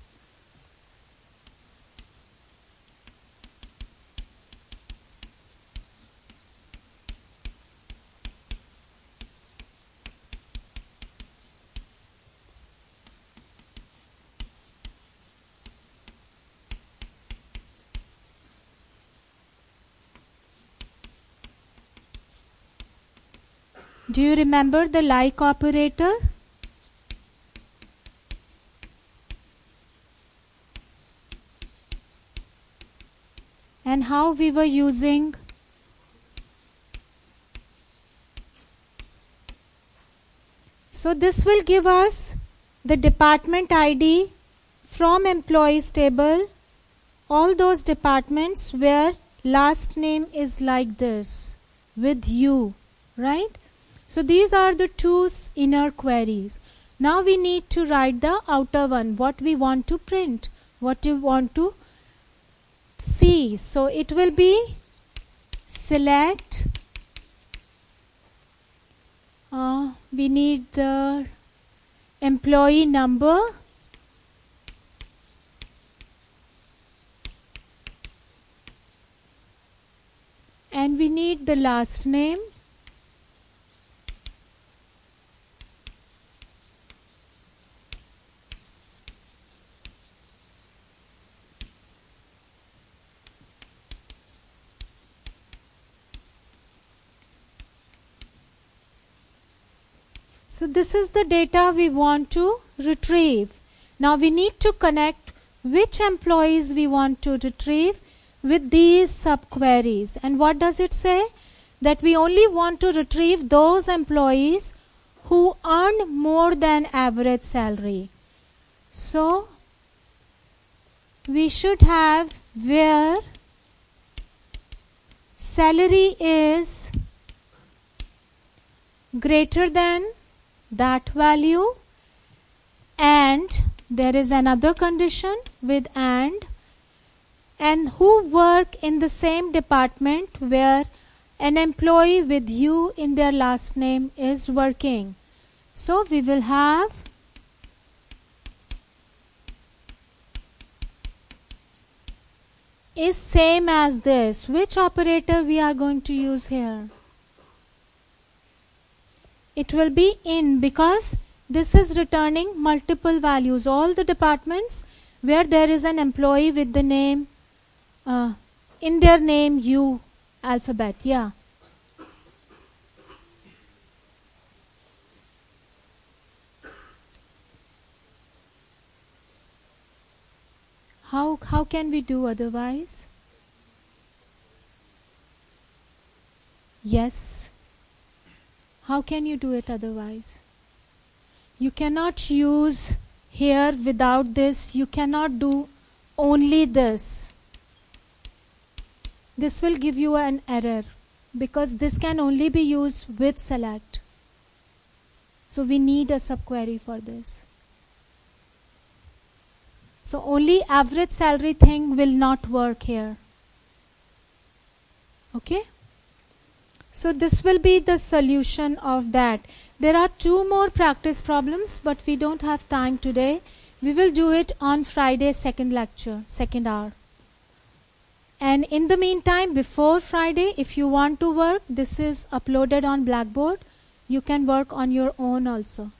Do you remember the like operator? And how we were using so this will give us the department I D from employees table, all those departments where last name is like this with U, right? So these are the two inner queries. Now we need to write the outer one, what we want to print, what you want to see. So it will be select, uh, we need the employee number and we need the last name So this is the data we want to retrieve. Now we need to connect which employees we want to retrieve with these subqueries. And what does it say? That we only want to retrieve those employees who earn more than average salary. So we should have where salary is greater than that value, and there is another condition with and and who work in the same department where an employee with U in their last name is working. So we will have is same as this. Which operator we are going to use here? It will be in, because this is returning multiple values. All the departments where there is an employee with the name uh, in their name U alphabet. Yeah. How how can we do otherwise? Yes. How can you do it otherwise? You cannot use here without this. You cannot do only this. This will give you an error because this can only be used with select. So we need a subquery for this. So only average salary thing will not work here. Okay? So this will be the solution of that. There are two more practice problems, but we don't have time today. We will do it on Friday, second lecture, second hour. And in the meantime, before Friday, if you want to work, this is uploaded on Blackboard. You can work on your own also.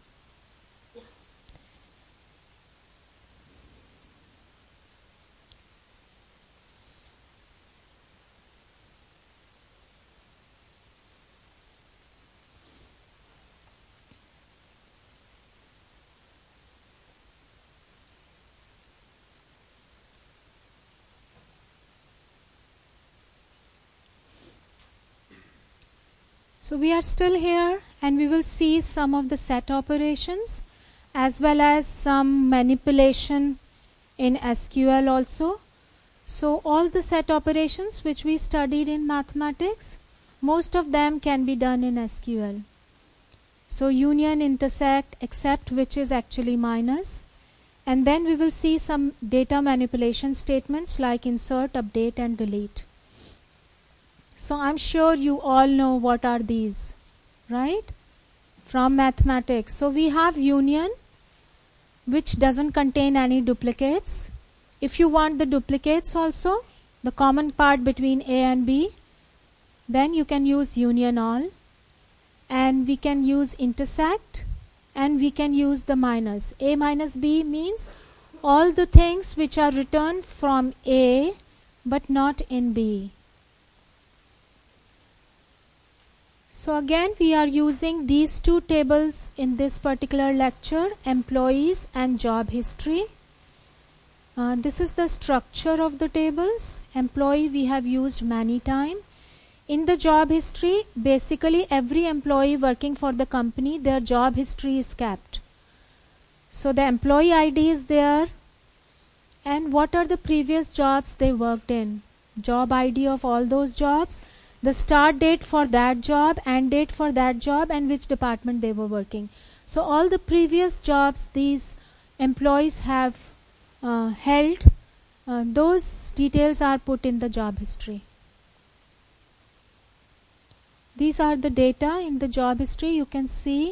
So we are still here, and we will see some of the set operations as well as some manipulation in S Q L also. So all the set operations which we studied in mathematics, most of them can be done in S Q L. So union, intersect, except, which is actually minus. And then we will see some data manipulation statements like insert, update and delete. So I'm sure you all know what are these, right? From mathematics. So we have union, which doesn't contain any duplicates. If you want the duplicates also, the common part between A and B, then you can use union all. And we can use intersect, and we can use the minus. A minus B means all the things which are returned from A but not in B. So again we are using these two tables in this particular lecture, employees and job history. Uh, this is the structure of the tables. Employee we have used many times. In the job history, basically every employee working for the company, their job history is kept. So the employee I D is there, and what are the previous jobs they worked in. Job I D of all those jobs, the start date for that job, end date for that job, and which department they were working. So all the previous jobs these employees have uh, held, uh, those details are put in the job history. These are the data in the job history. You can see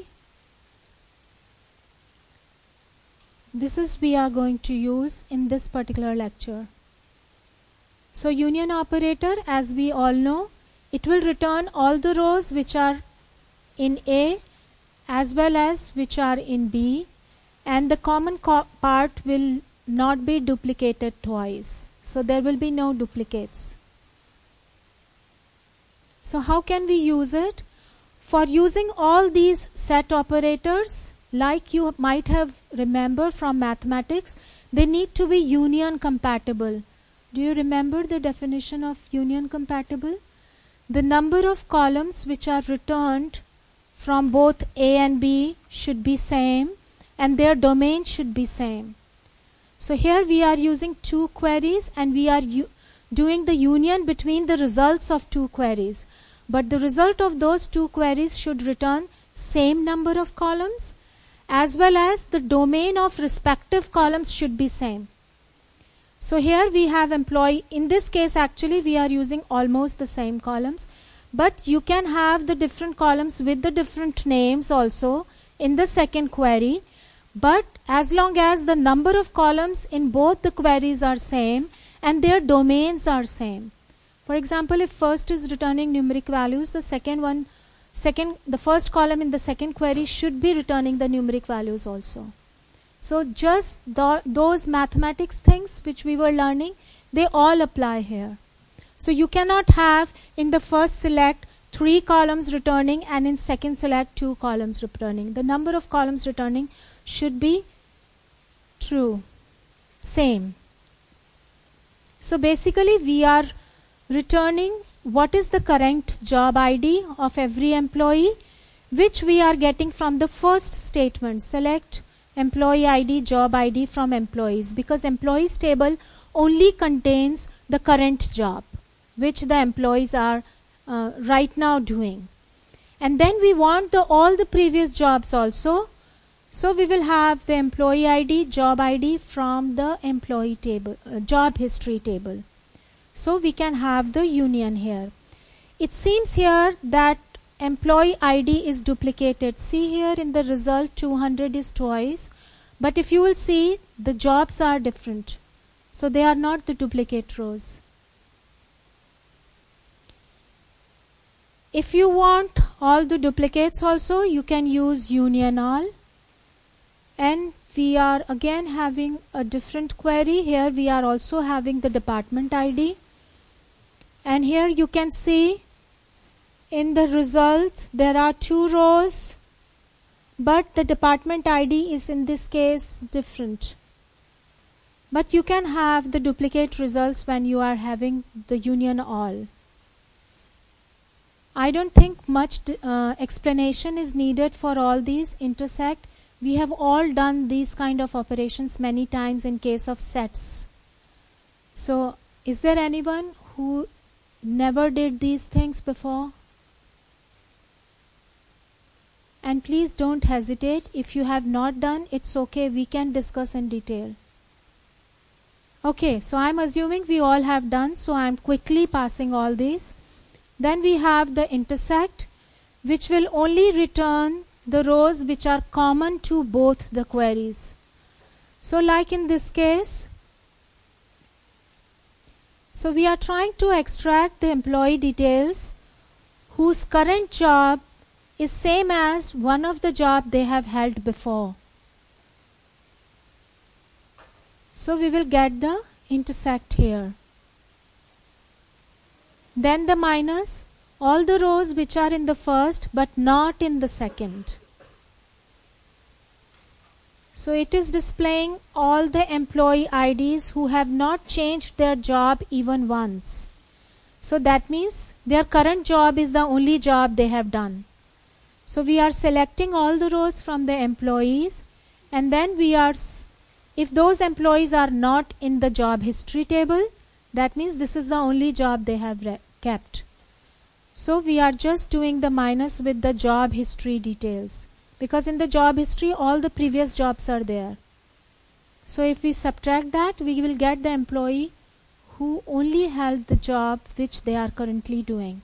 this is we are going to use in this particular lecture. So union operator, as we all know, it will return all the rows which are in A as well as which are in B, and the common co- part will not be duplicated twice. So there will be no duplicates. So how can we use it? For using all these set operators, like you might have remembered from mathematics, they need to be union compatible. Do you remember the definition of union compatible? The number of columns which are returned from both A and B should be same and their domain should be same. So here we are using two queries and we are doing the union between the results of two queries. But the result of those two queries should return same number of columns, as well as the domain of respective columns should be same. So here we have employee. In this case actually we are using almost the same columns, but you can have the different columns with the different names also in the second query. But as long as the number of columns in both the queries are same and their domains are same. For example, if first is returning numeric values, the second one, second, the first column in the second query should be returning the numeric values also. So just the, those mathematics things which we were learning, they all apply here. So you cannot have in the first select three columns returning and in second select two columns returning. The number of columns returning should be true, same. So basically we are returning what is the current job I D of every employee, which we are getting from the first statement. Select employee I D, job I D from employees, because employees table only contains the current job which the employees are uh, right now doing. And then we want the all the previous jobs also. So we will have the employee I D, job I D from the employee table, uh, job history table. So we can have the union here. It seems here that employee I D is duplicated. See here in the result two hundred is twice. But if you will see, the jobs are different. So they are not the duplicate rows. If you want all the duplicates also, you can use union all. And we are again having a different query. Here we are also having the department I D. And here you can see in the result there are two rows, but the department I D is in this case different. But you can have the duplicate results when you are having the union all. I don't think much uh, explanation is needed for all these intersect. We have all done these kind of operations many times in case of sets. So is there anyone who never did these things before? And please don't hesitate. If you have not done, it's okay. We can discuss in detail. Okay, so I'm assuming we all have done. So I'm quickly passing all these. Then we have the intersect, which will only return the rows which are common to both the queries. So like in this case, so we are trying to extract the employee details whose current job is same as one of the job they have held before. So we will get the intersect here. Then the minus, all the rows which are in the first but not in the second. So it is displaying all the employee I Ds who have not changed their job even once. So that means their current job is the only job they have done. So we are selecting all the rows from the employees, and then we are, if those employees are not in the job history table, that means this is the only job they have kept. So we are just doing the minus with the job history details, because in the job history all the previous jobs are there. So if we subtract that, we will get the employee who only held the job which they are currently doing.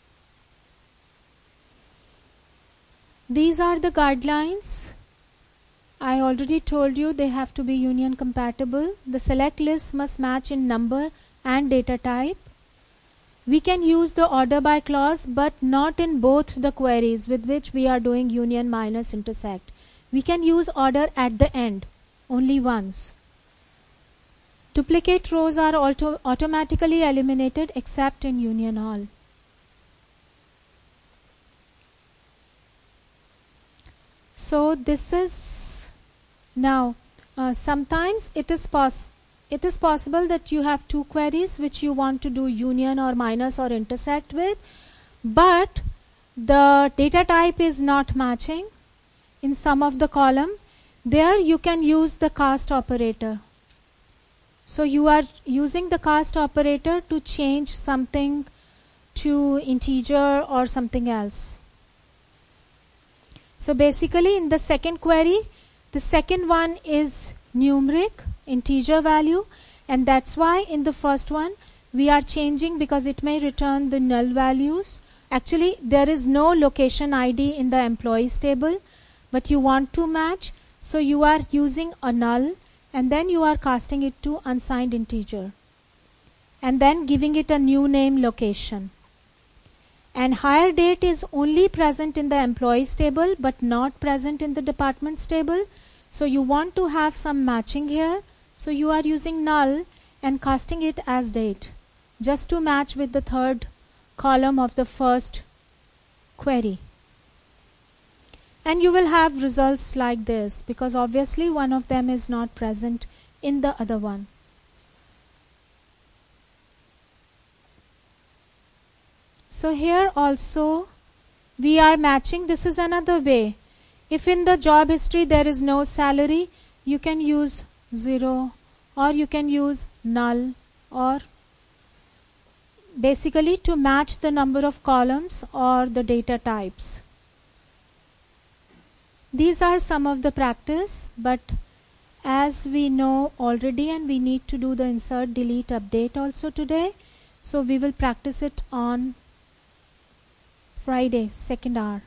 These are the guidelines. I already told you they have to be union compatible. The select list must match in number and data type. We can use the order by clause, but not in both the queries with which we are doing union minus intersect. We can use order at the end, only once. Duplicate rows are auto automatically eliminated except in union all. So this is now uh, sometimes it is pos it is possible that you have two queries which you want to do union or minus or intersect with, but the data type is not matching in some of the column. There you can use the cast operator. So you are using the cast operator to change something to integer or something else. So basically in the second query, the second one is numeric, integer value, and that's why in the first one we are changing because it may return the null values. Actually there is no location I D in the employees table, but you want to match, so you are using a null and then you are casting it to unsigned integer and then giving it a new name location. And hire date is only present in the employees table but not present in the departments table. So you want to have some matching here. So you are using null and casting it as date just to match with the third column of the first query. And you will have results like this because obviously one of them is not present in the other one. So here also we are matching. This is another way. If in the job history there is no salary, you can use zero or you can use null, or basically to match the number of columns or the data types. These are some of the practice, but as we know already and we need to do the insert, delete, update also today, so we will practice it on Friday, second hour.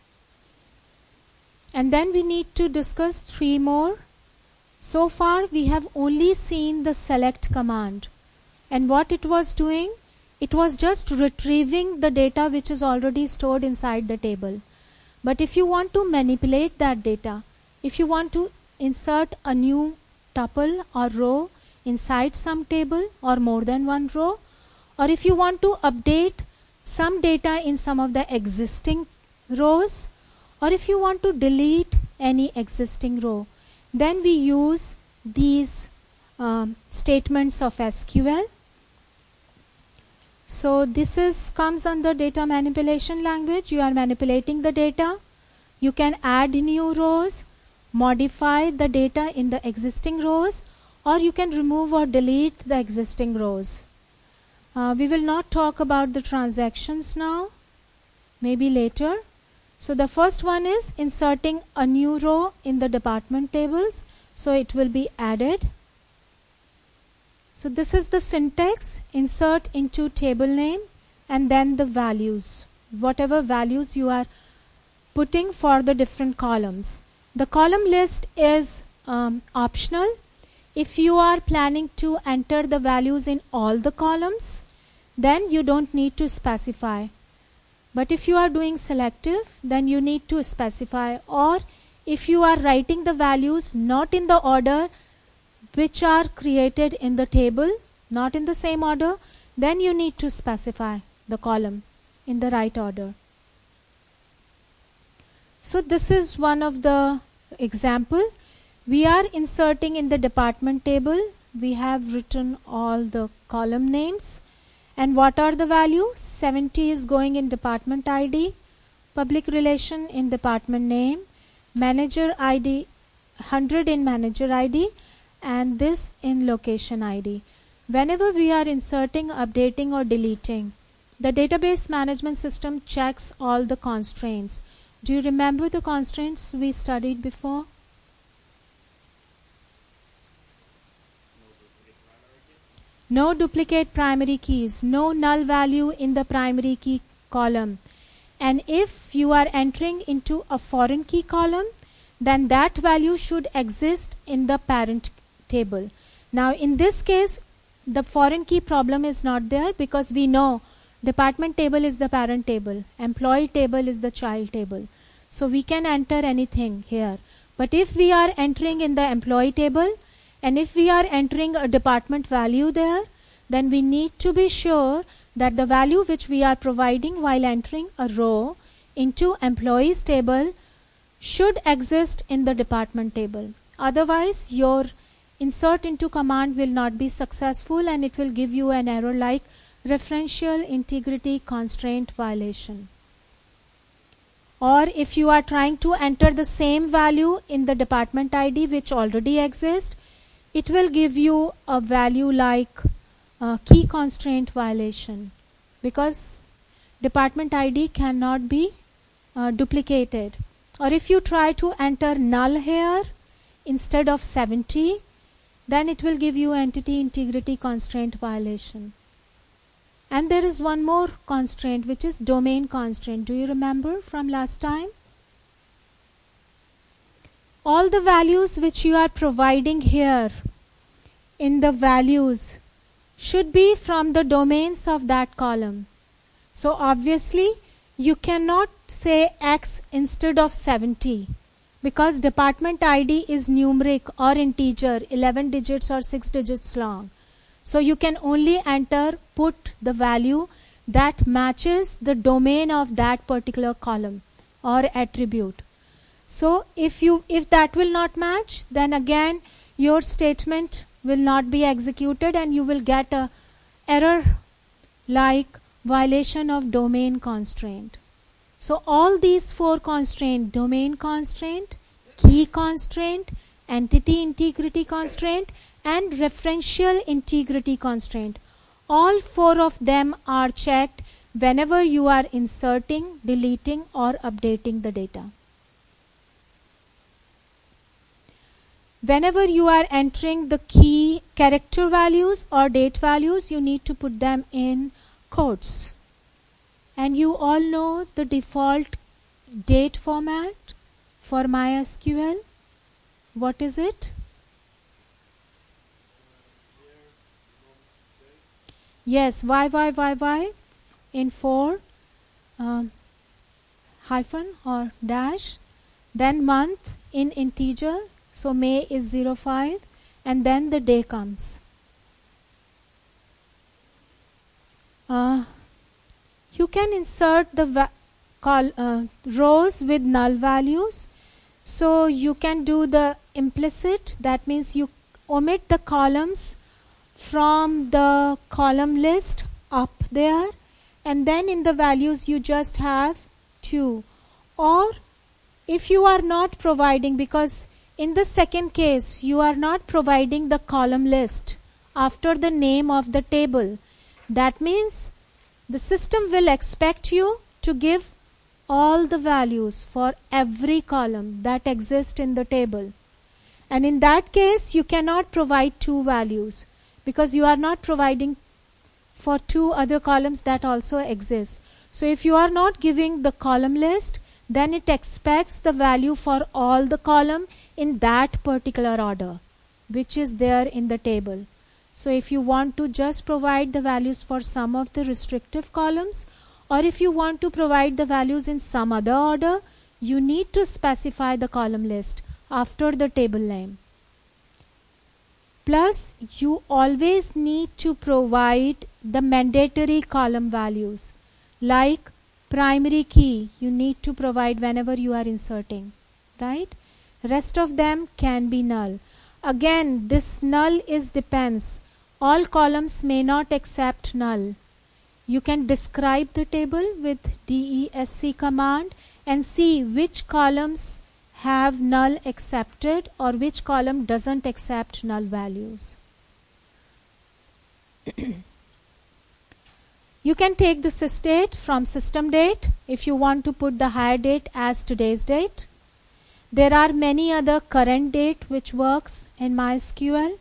And then we need to discuss three more. So far we have only seen the select command, and what it was doing, it was just retrieving the data which is already stored inside the table. But if you want to manipulate that data, if you want to insert a new tuple or row inside some table or more than one row, or if you want to update some data in some of the existing rows, or if you want to delete any existing row, then we use these um, statements of S Q L. So this is comes under data manipulation language. You are manipulating the data. You can add new rows, modify the data in the existing rows, or you can remove or delete the existing rows. Uh, we will not talk about the transactions now, maybe later. So the first one is inserting a new row in the department tables. So it will be added. So this is the syntax: insert into table name and then the values, whatever values you are putting for the different columns. The column list is um, optional. If you are planning to enter the values in all the columns, then you don't need to specify. But if you are doing selective, then you need to specify. Or if you are writing the values not in the order which are created in the table, not in the same order, then you need to specify the column in the right order. So this is one of the example. We are inserting in the department table. We have written all the column names. And what are the values? seventy is going in department I D, public relation in department name, manager I D, one hundred in manager I D, and this in location I D. Whenever we are inserting, updating or deleting, the database management system checks all the constraints. Do you remember the constraints we studied before? No duplicate primary keys, no null value in the primary key column. And if you are entering into a foreign key column, then that value should exist in the parent table. Now in this case, the foreign key problem is not there because we know department table is the parent table, employee table is the child table. So we can enter anything here. But if we are entering in the employee table, and if we are entering a department value there, then we need to be sure that the value which we are providing while entering a row into employees table should exist in the department table. Otherwise, your insert into command will not be successful and it will give you an error like referential integrity constraint violation. Or if you are trying to enter the same value in the department I D which already exists, it will give you a value like uh, key constraint violation, because department I D cannot be uh, duplicated. Or if you try to enter null here instead of seventy, then it will give you entity integrity constraint violation. And there is one more constraint, which is domain constraint. Do you remember from last time? All the values which you are providing here in the values should be from the domains of that column. So obviously you cannot say X instead of seventy, because department I D is numeric or integer, eleven digits or six digits long. So you can only enter, put the value that matches the domain of that particular column or attribute. So if you if that will not match, then again your statement will not be executed and you will get a error like violation of domain constraint. So all these four constraints, domain constraint, key constraint, entity integrity constraint, and referential integrity constraint, all four of them are checked whenever you are inserting, deleting, or updating the data. Whenever you are entering the key character values or date values, you need to put them in quotes. And you all know the default date format for MySQL. What is it? Yes, Y Y Y Y in four um, hyphen or dash, then month in integer, so May is zero five, and then the day comes. Uh, you can insert the va call, uh, rows with null values. So you can do the implicit, that means you omit the columns from the column list up there, and then in the values you just have two. Or if you are not providing, because in the second case you are not providing the column list after the name of the table, that means the system will expect you to give all the values for every column that exists in the table. And in that case you cannot provide two values, because you are not providing for two other columns that also exist. So if you are not giving the column list, then it expects the value for all the column in that particular order which is there in the table. So if you want to just provide the values for some of the restrictive columns, or if you want to provide the values in some other order, you need to specify the column list after the table name. Plus, you always need to provide the mandatory column values, like primary key you need to provide whenever you are inserting, right? Rest of them can be null. Again, this null is depends. All columns may not accept null. You can describe the table with desc command and see which columns have null accepted or which column doesn't accept null values. You can take the sysdate from system date if you want to put the hire date as today's date. There are many other current date which works in MySQL.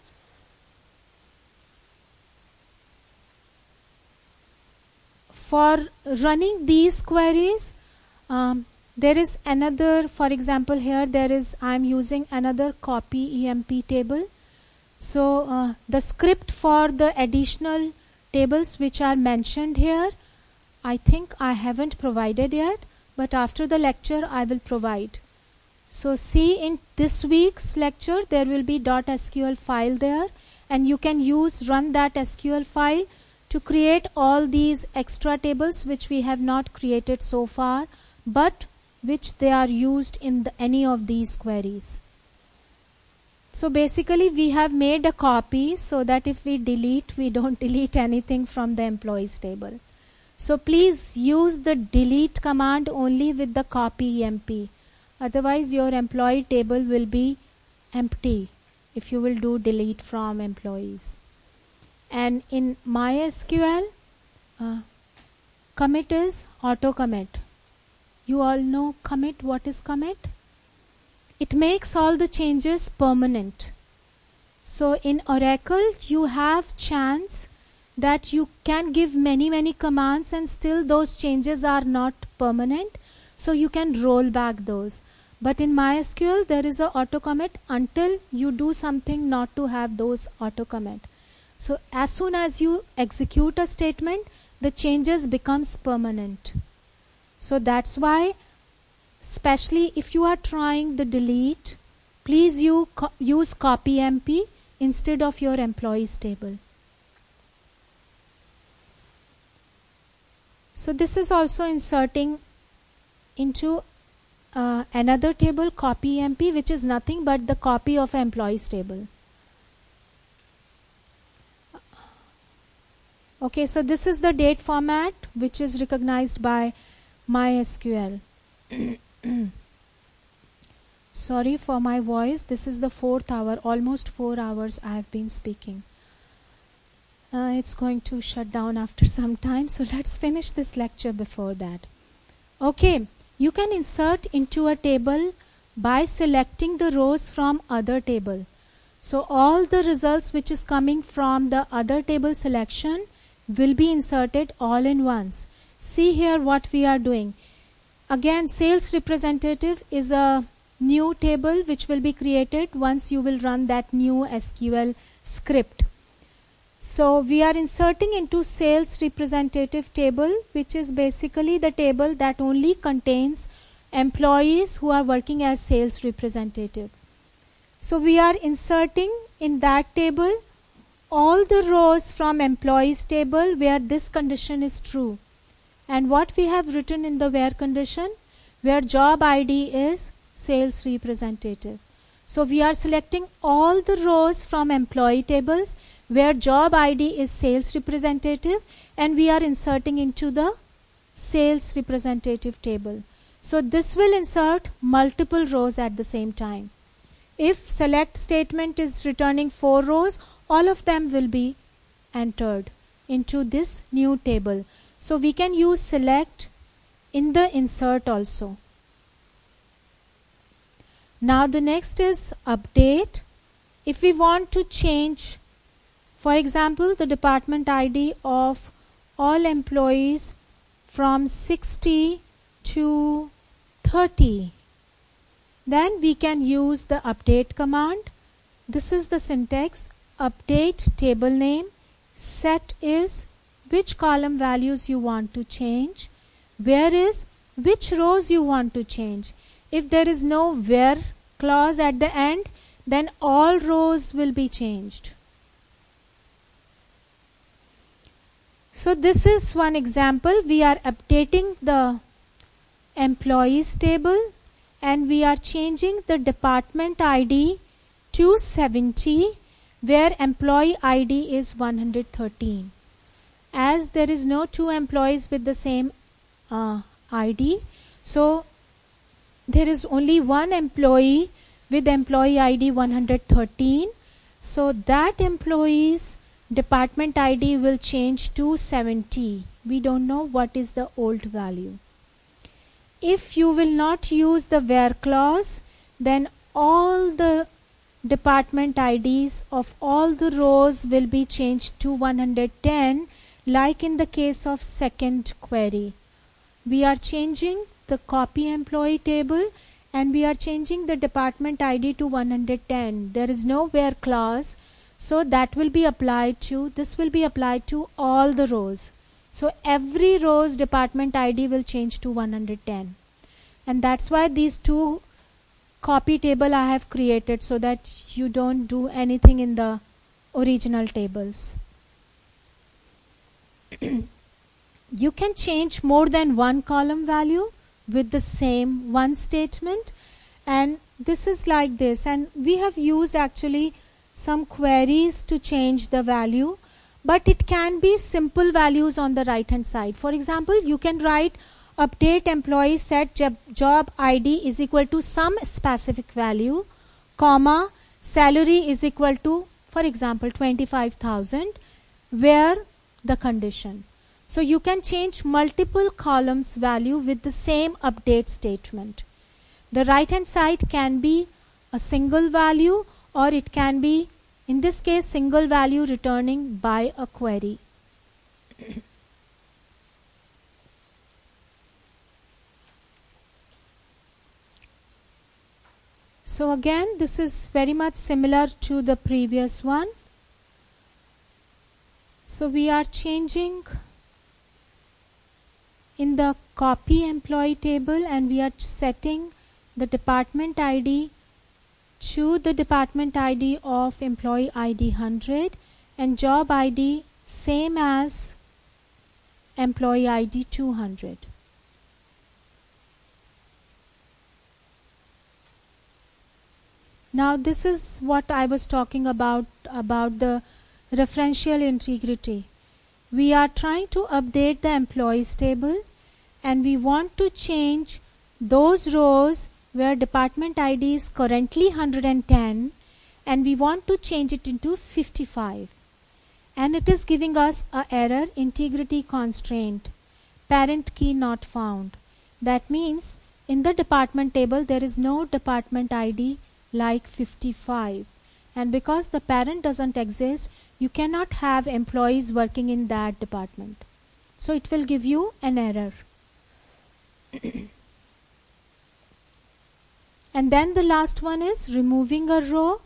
For running these queries, um, there is another, for example here there is, I am using another copy E M P table. So uh, the script for the additional tables which are mentioned here, I think I haven't provided yet, but after the lecture I will provide. So see, in this week's lecture there will be .sql file there, and you can use run that S Q L file to create all these extra tables which we have not created so far, but which they are used in the, any of these queries. So basically we have made a copy so that if we delete, we don't delete anything from the employees table. So please use the delete command only with the copy emp. Otherwise your employee table will be empty if you will do delete from employees. And in MySQL, uh, commit is auto commit. You all know commit. What is commit? It makes all the changes permanent. So in Oracle you have chance that you can give many many commands and still those changes are not permanent, so you can roll back those. But in MySQL there is a auto commit until you do something not to have those auto commit. So as soon as you execute a statement, the changes becomes permanent. So that's why, especially if you are trying the delete, please you co use copy emp instead of your employees table. So this is also inserting into uh, another table, copy emp, which is nothing but the copy of employees table. Okay, so this is the date format which is recognized by MySQL. Sorry for my voice. This is the fourth hour, almost four hours I have been speaking. Uh, it's going to shut down after some time, so let's finish this lecture before that. Okay, you can insert into a table by selecting the rows from other table. So all the results which is coming from the other table selection will be inserted all in once. See here what we are doing. Again, sales representative is a new table which will be created once you will run that new S Q L script. So we are inserting into sales representative table, which is basically the table that only contains employees who are working as sales representative. So we are inserting in that table all the rows from employees table where this condition is true. And what we have written in the where condition, where job I D is sales representative. So we are selecting all the rows from employee tables where job I D is sales representative, and we are inserting into the sales representative table. So this will insert multiple rows at the same time. If select statement is returning four rows, all of them will be entered into this new table. So we can use select in the insert also. Now the next is update. If we want to change, for example, the department I D of all employees from sixty to thirty, then we can use the update command. This is the syntax: update table name, set is which column values you want to change, where is which rows you want to change. If there is no where clause at the end, then all rows will be changed. So this is one example. We are updating the employees table and we are changing the department I D to seventy, where employee I D is one hundred thirteen. As there is no two employees with the same uh, I D, so there is only one employee with employee I D one hundred thirteen. So that employee's department I D will change to seventy. We don't know what is the old value. If you will not use the where clause, then all the department I Ds of all the rows will be changed to one hundred ten, like in the case of second query. We are changing the copy employee table and we are changing the department I D to one hundred ten. There is no where clause, so that will be applied to, this will be applied to all the rows. So every row's department I D will change to one hundred ten. And that's why these two copy table I have created, so that you don't do anything in the original tables. You can change more than one column value. with the same one statement. And this is like this, and we have used actually some queries to change the value, but it can be simple values on the right hand side. For example, you can write update employee set job, job I D is equal to some specific value, comma, salary is equal to, for example, twenty-five thousand, where the condition. So you can change multiple columns value with the same update statement. The right hand side can be a single value, or it can be, in this case, single value returning by a query. So again, this is very much similar to the previous one. So we are changing in the copy employee table, and we are setting the department I D to the department I D of employee I D one hundred, and job I D same as employee I D two hundred. Now this is what I was talking about, about the referential integrity. We are trying to update the employees table, and we want to change those rows where department I D is currently one hundred ten, and we want to change it into fifty-five. And it is giving us an error, integrity constraint, parent key not found. That means in the department table there is no department I D like fifty-five, and because the parent doesn't exist, you cannot have employees working in that department. So it will give you an error. And then the last one is removing a row,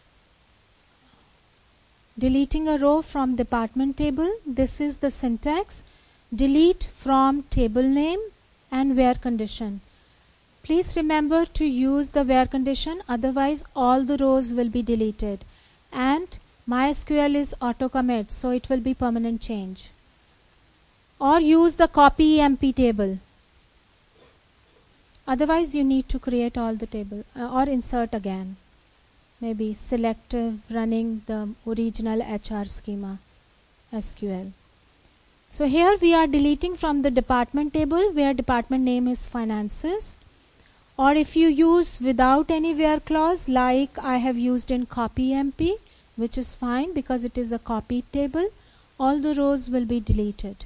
deleting a row from department table. This is the syntax: delete from table name and where condition. Please remember to use the where condition, otherwise all the rows will be deleted. And MySQL is auto commit, so it will be permanent change. Or use the copy E M P table. Otherwise you need to create all the table, uh, or insert again. Maybe selective running the original H R schema S Q L. So here we are deleting from the department table where department name is finances. Or if you use without any where clause, like I have used in copy M P, which is fine because it is a copied table, all the rows will be deleted.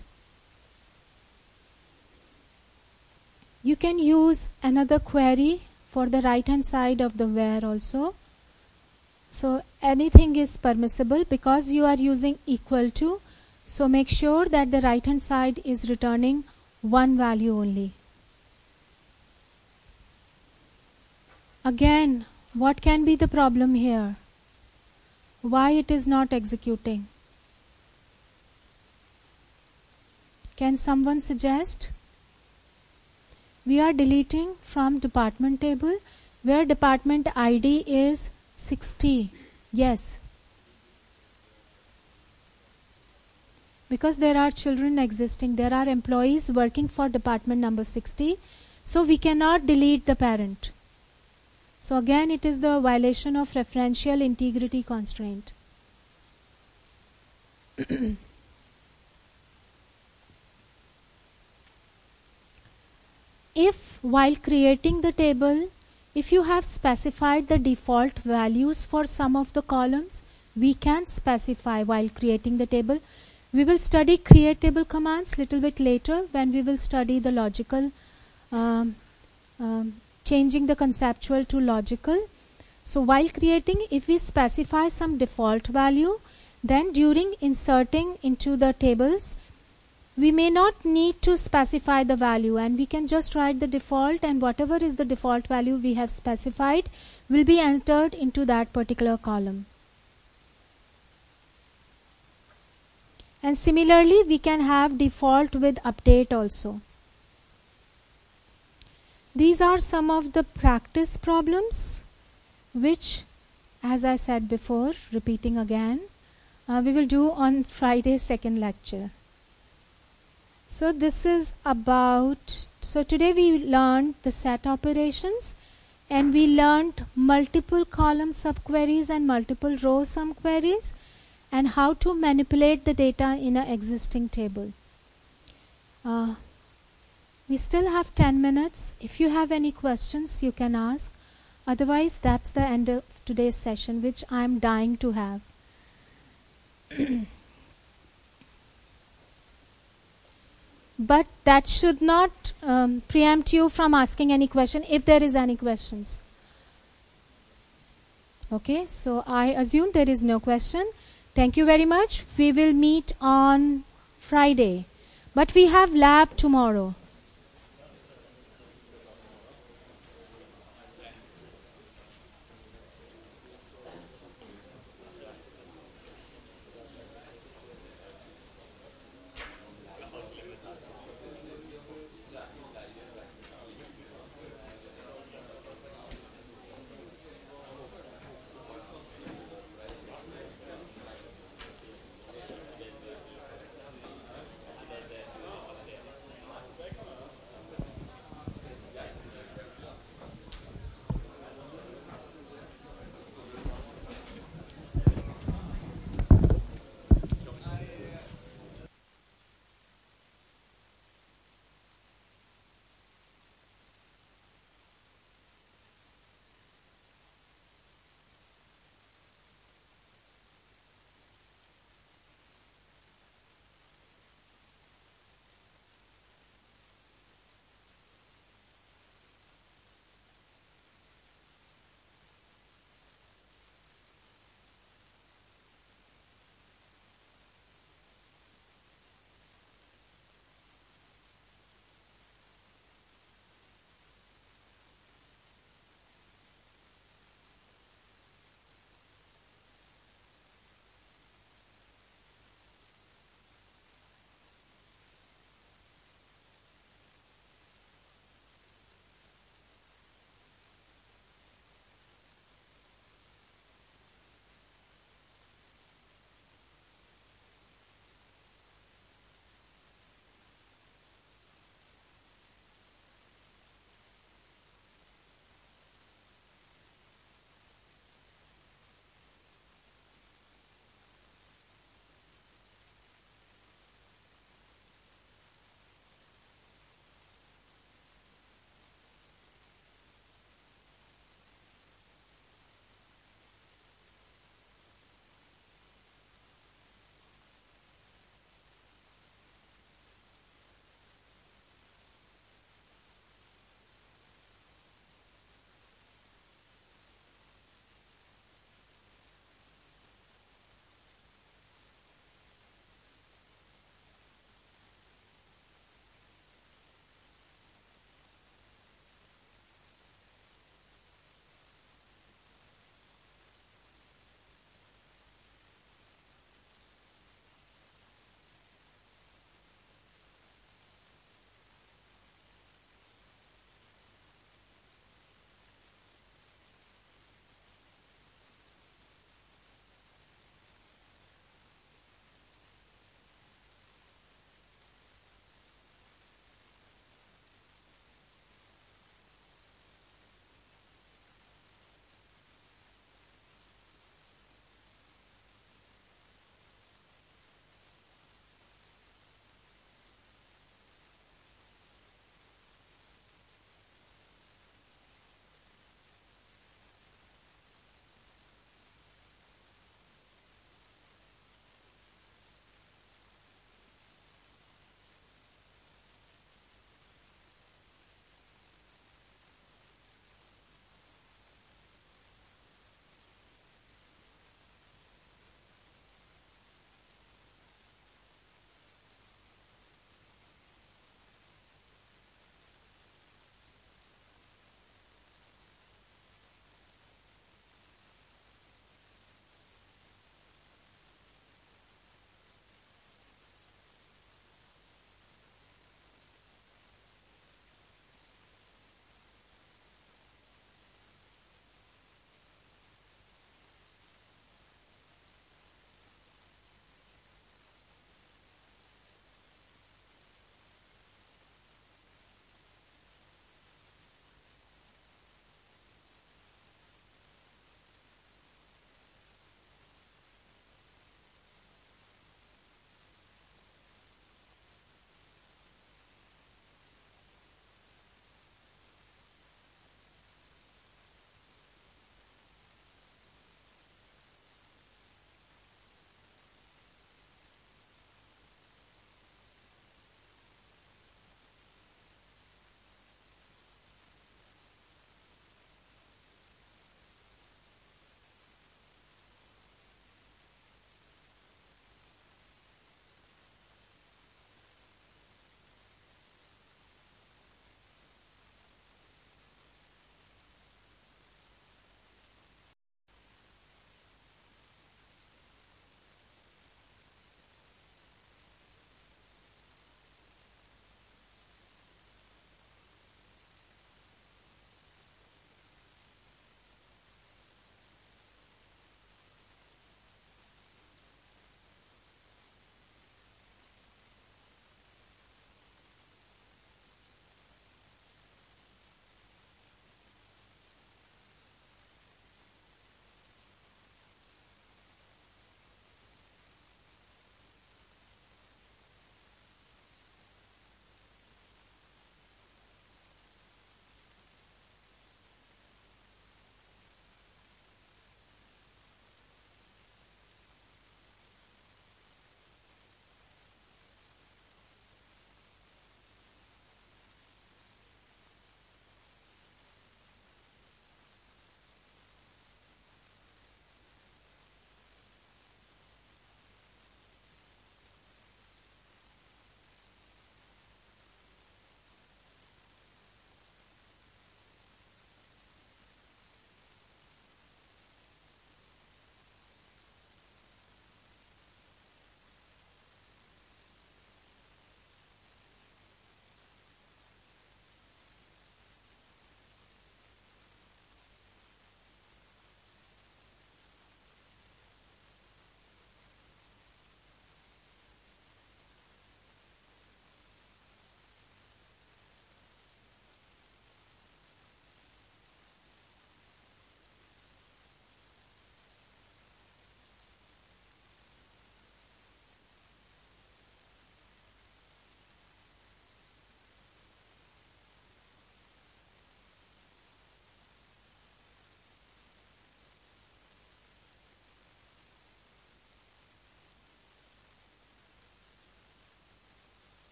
You can use another query for the right hand side of the where also. So anything is permissible because you are using equal to. So make sure that the right hand side is returning one value only. Again, what can be the problem here? Why it is not executing? Can someone suggest? We are deleting from department table where department I D is sixty. Yes. Because there are children existing, there are employees working for department number sixty, so we cannot delete the parent. So again, it is the violation of referential integrity constraint. If while creating the table, if you have specified the default values for some of the columns, we can specify while creating the table. We will study create table commands little bit later when we will study the logical um, um, changing the conceptual to logical. So while creating, if we specify some default value, then during inserting into the tables, we may not need to specify the value, and we can just write the default, and whatever is the default value we have specified will be entered into that particular column. And similarly, we can have default with update also. These are some of the practice problems which, as I said before, repeating again, uh, we will do on Friday's second lecture. So this is about, so today we learned the set operations, and we learned multiple column subqueries and multiple row subqueries, and how to manipulate the data in an existing table. Uh, we still have ten minutes. If you have any questions, you can ask. Otherwise, that's the end of today's session, which I'm dying to have. But that should not um, preempt you from asking any question, if there is any questions. Okay, so I assume there is no question. Thank you very much. We will meet on Friday. But we have lab tomorrow.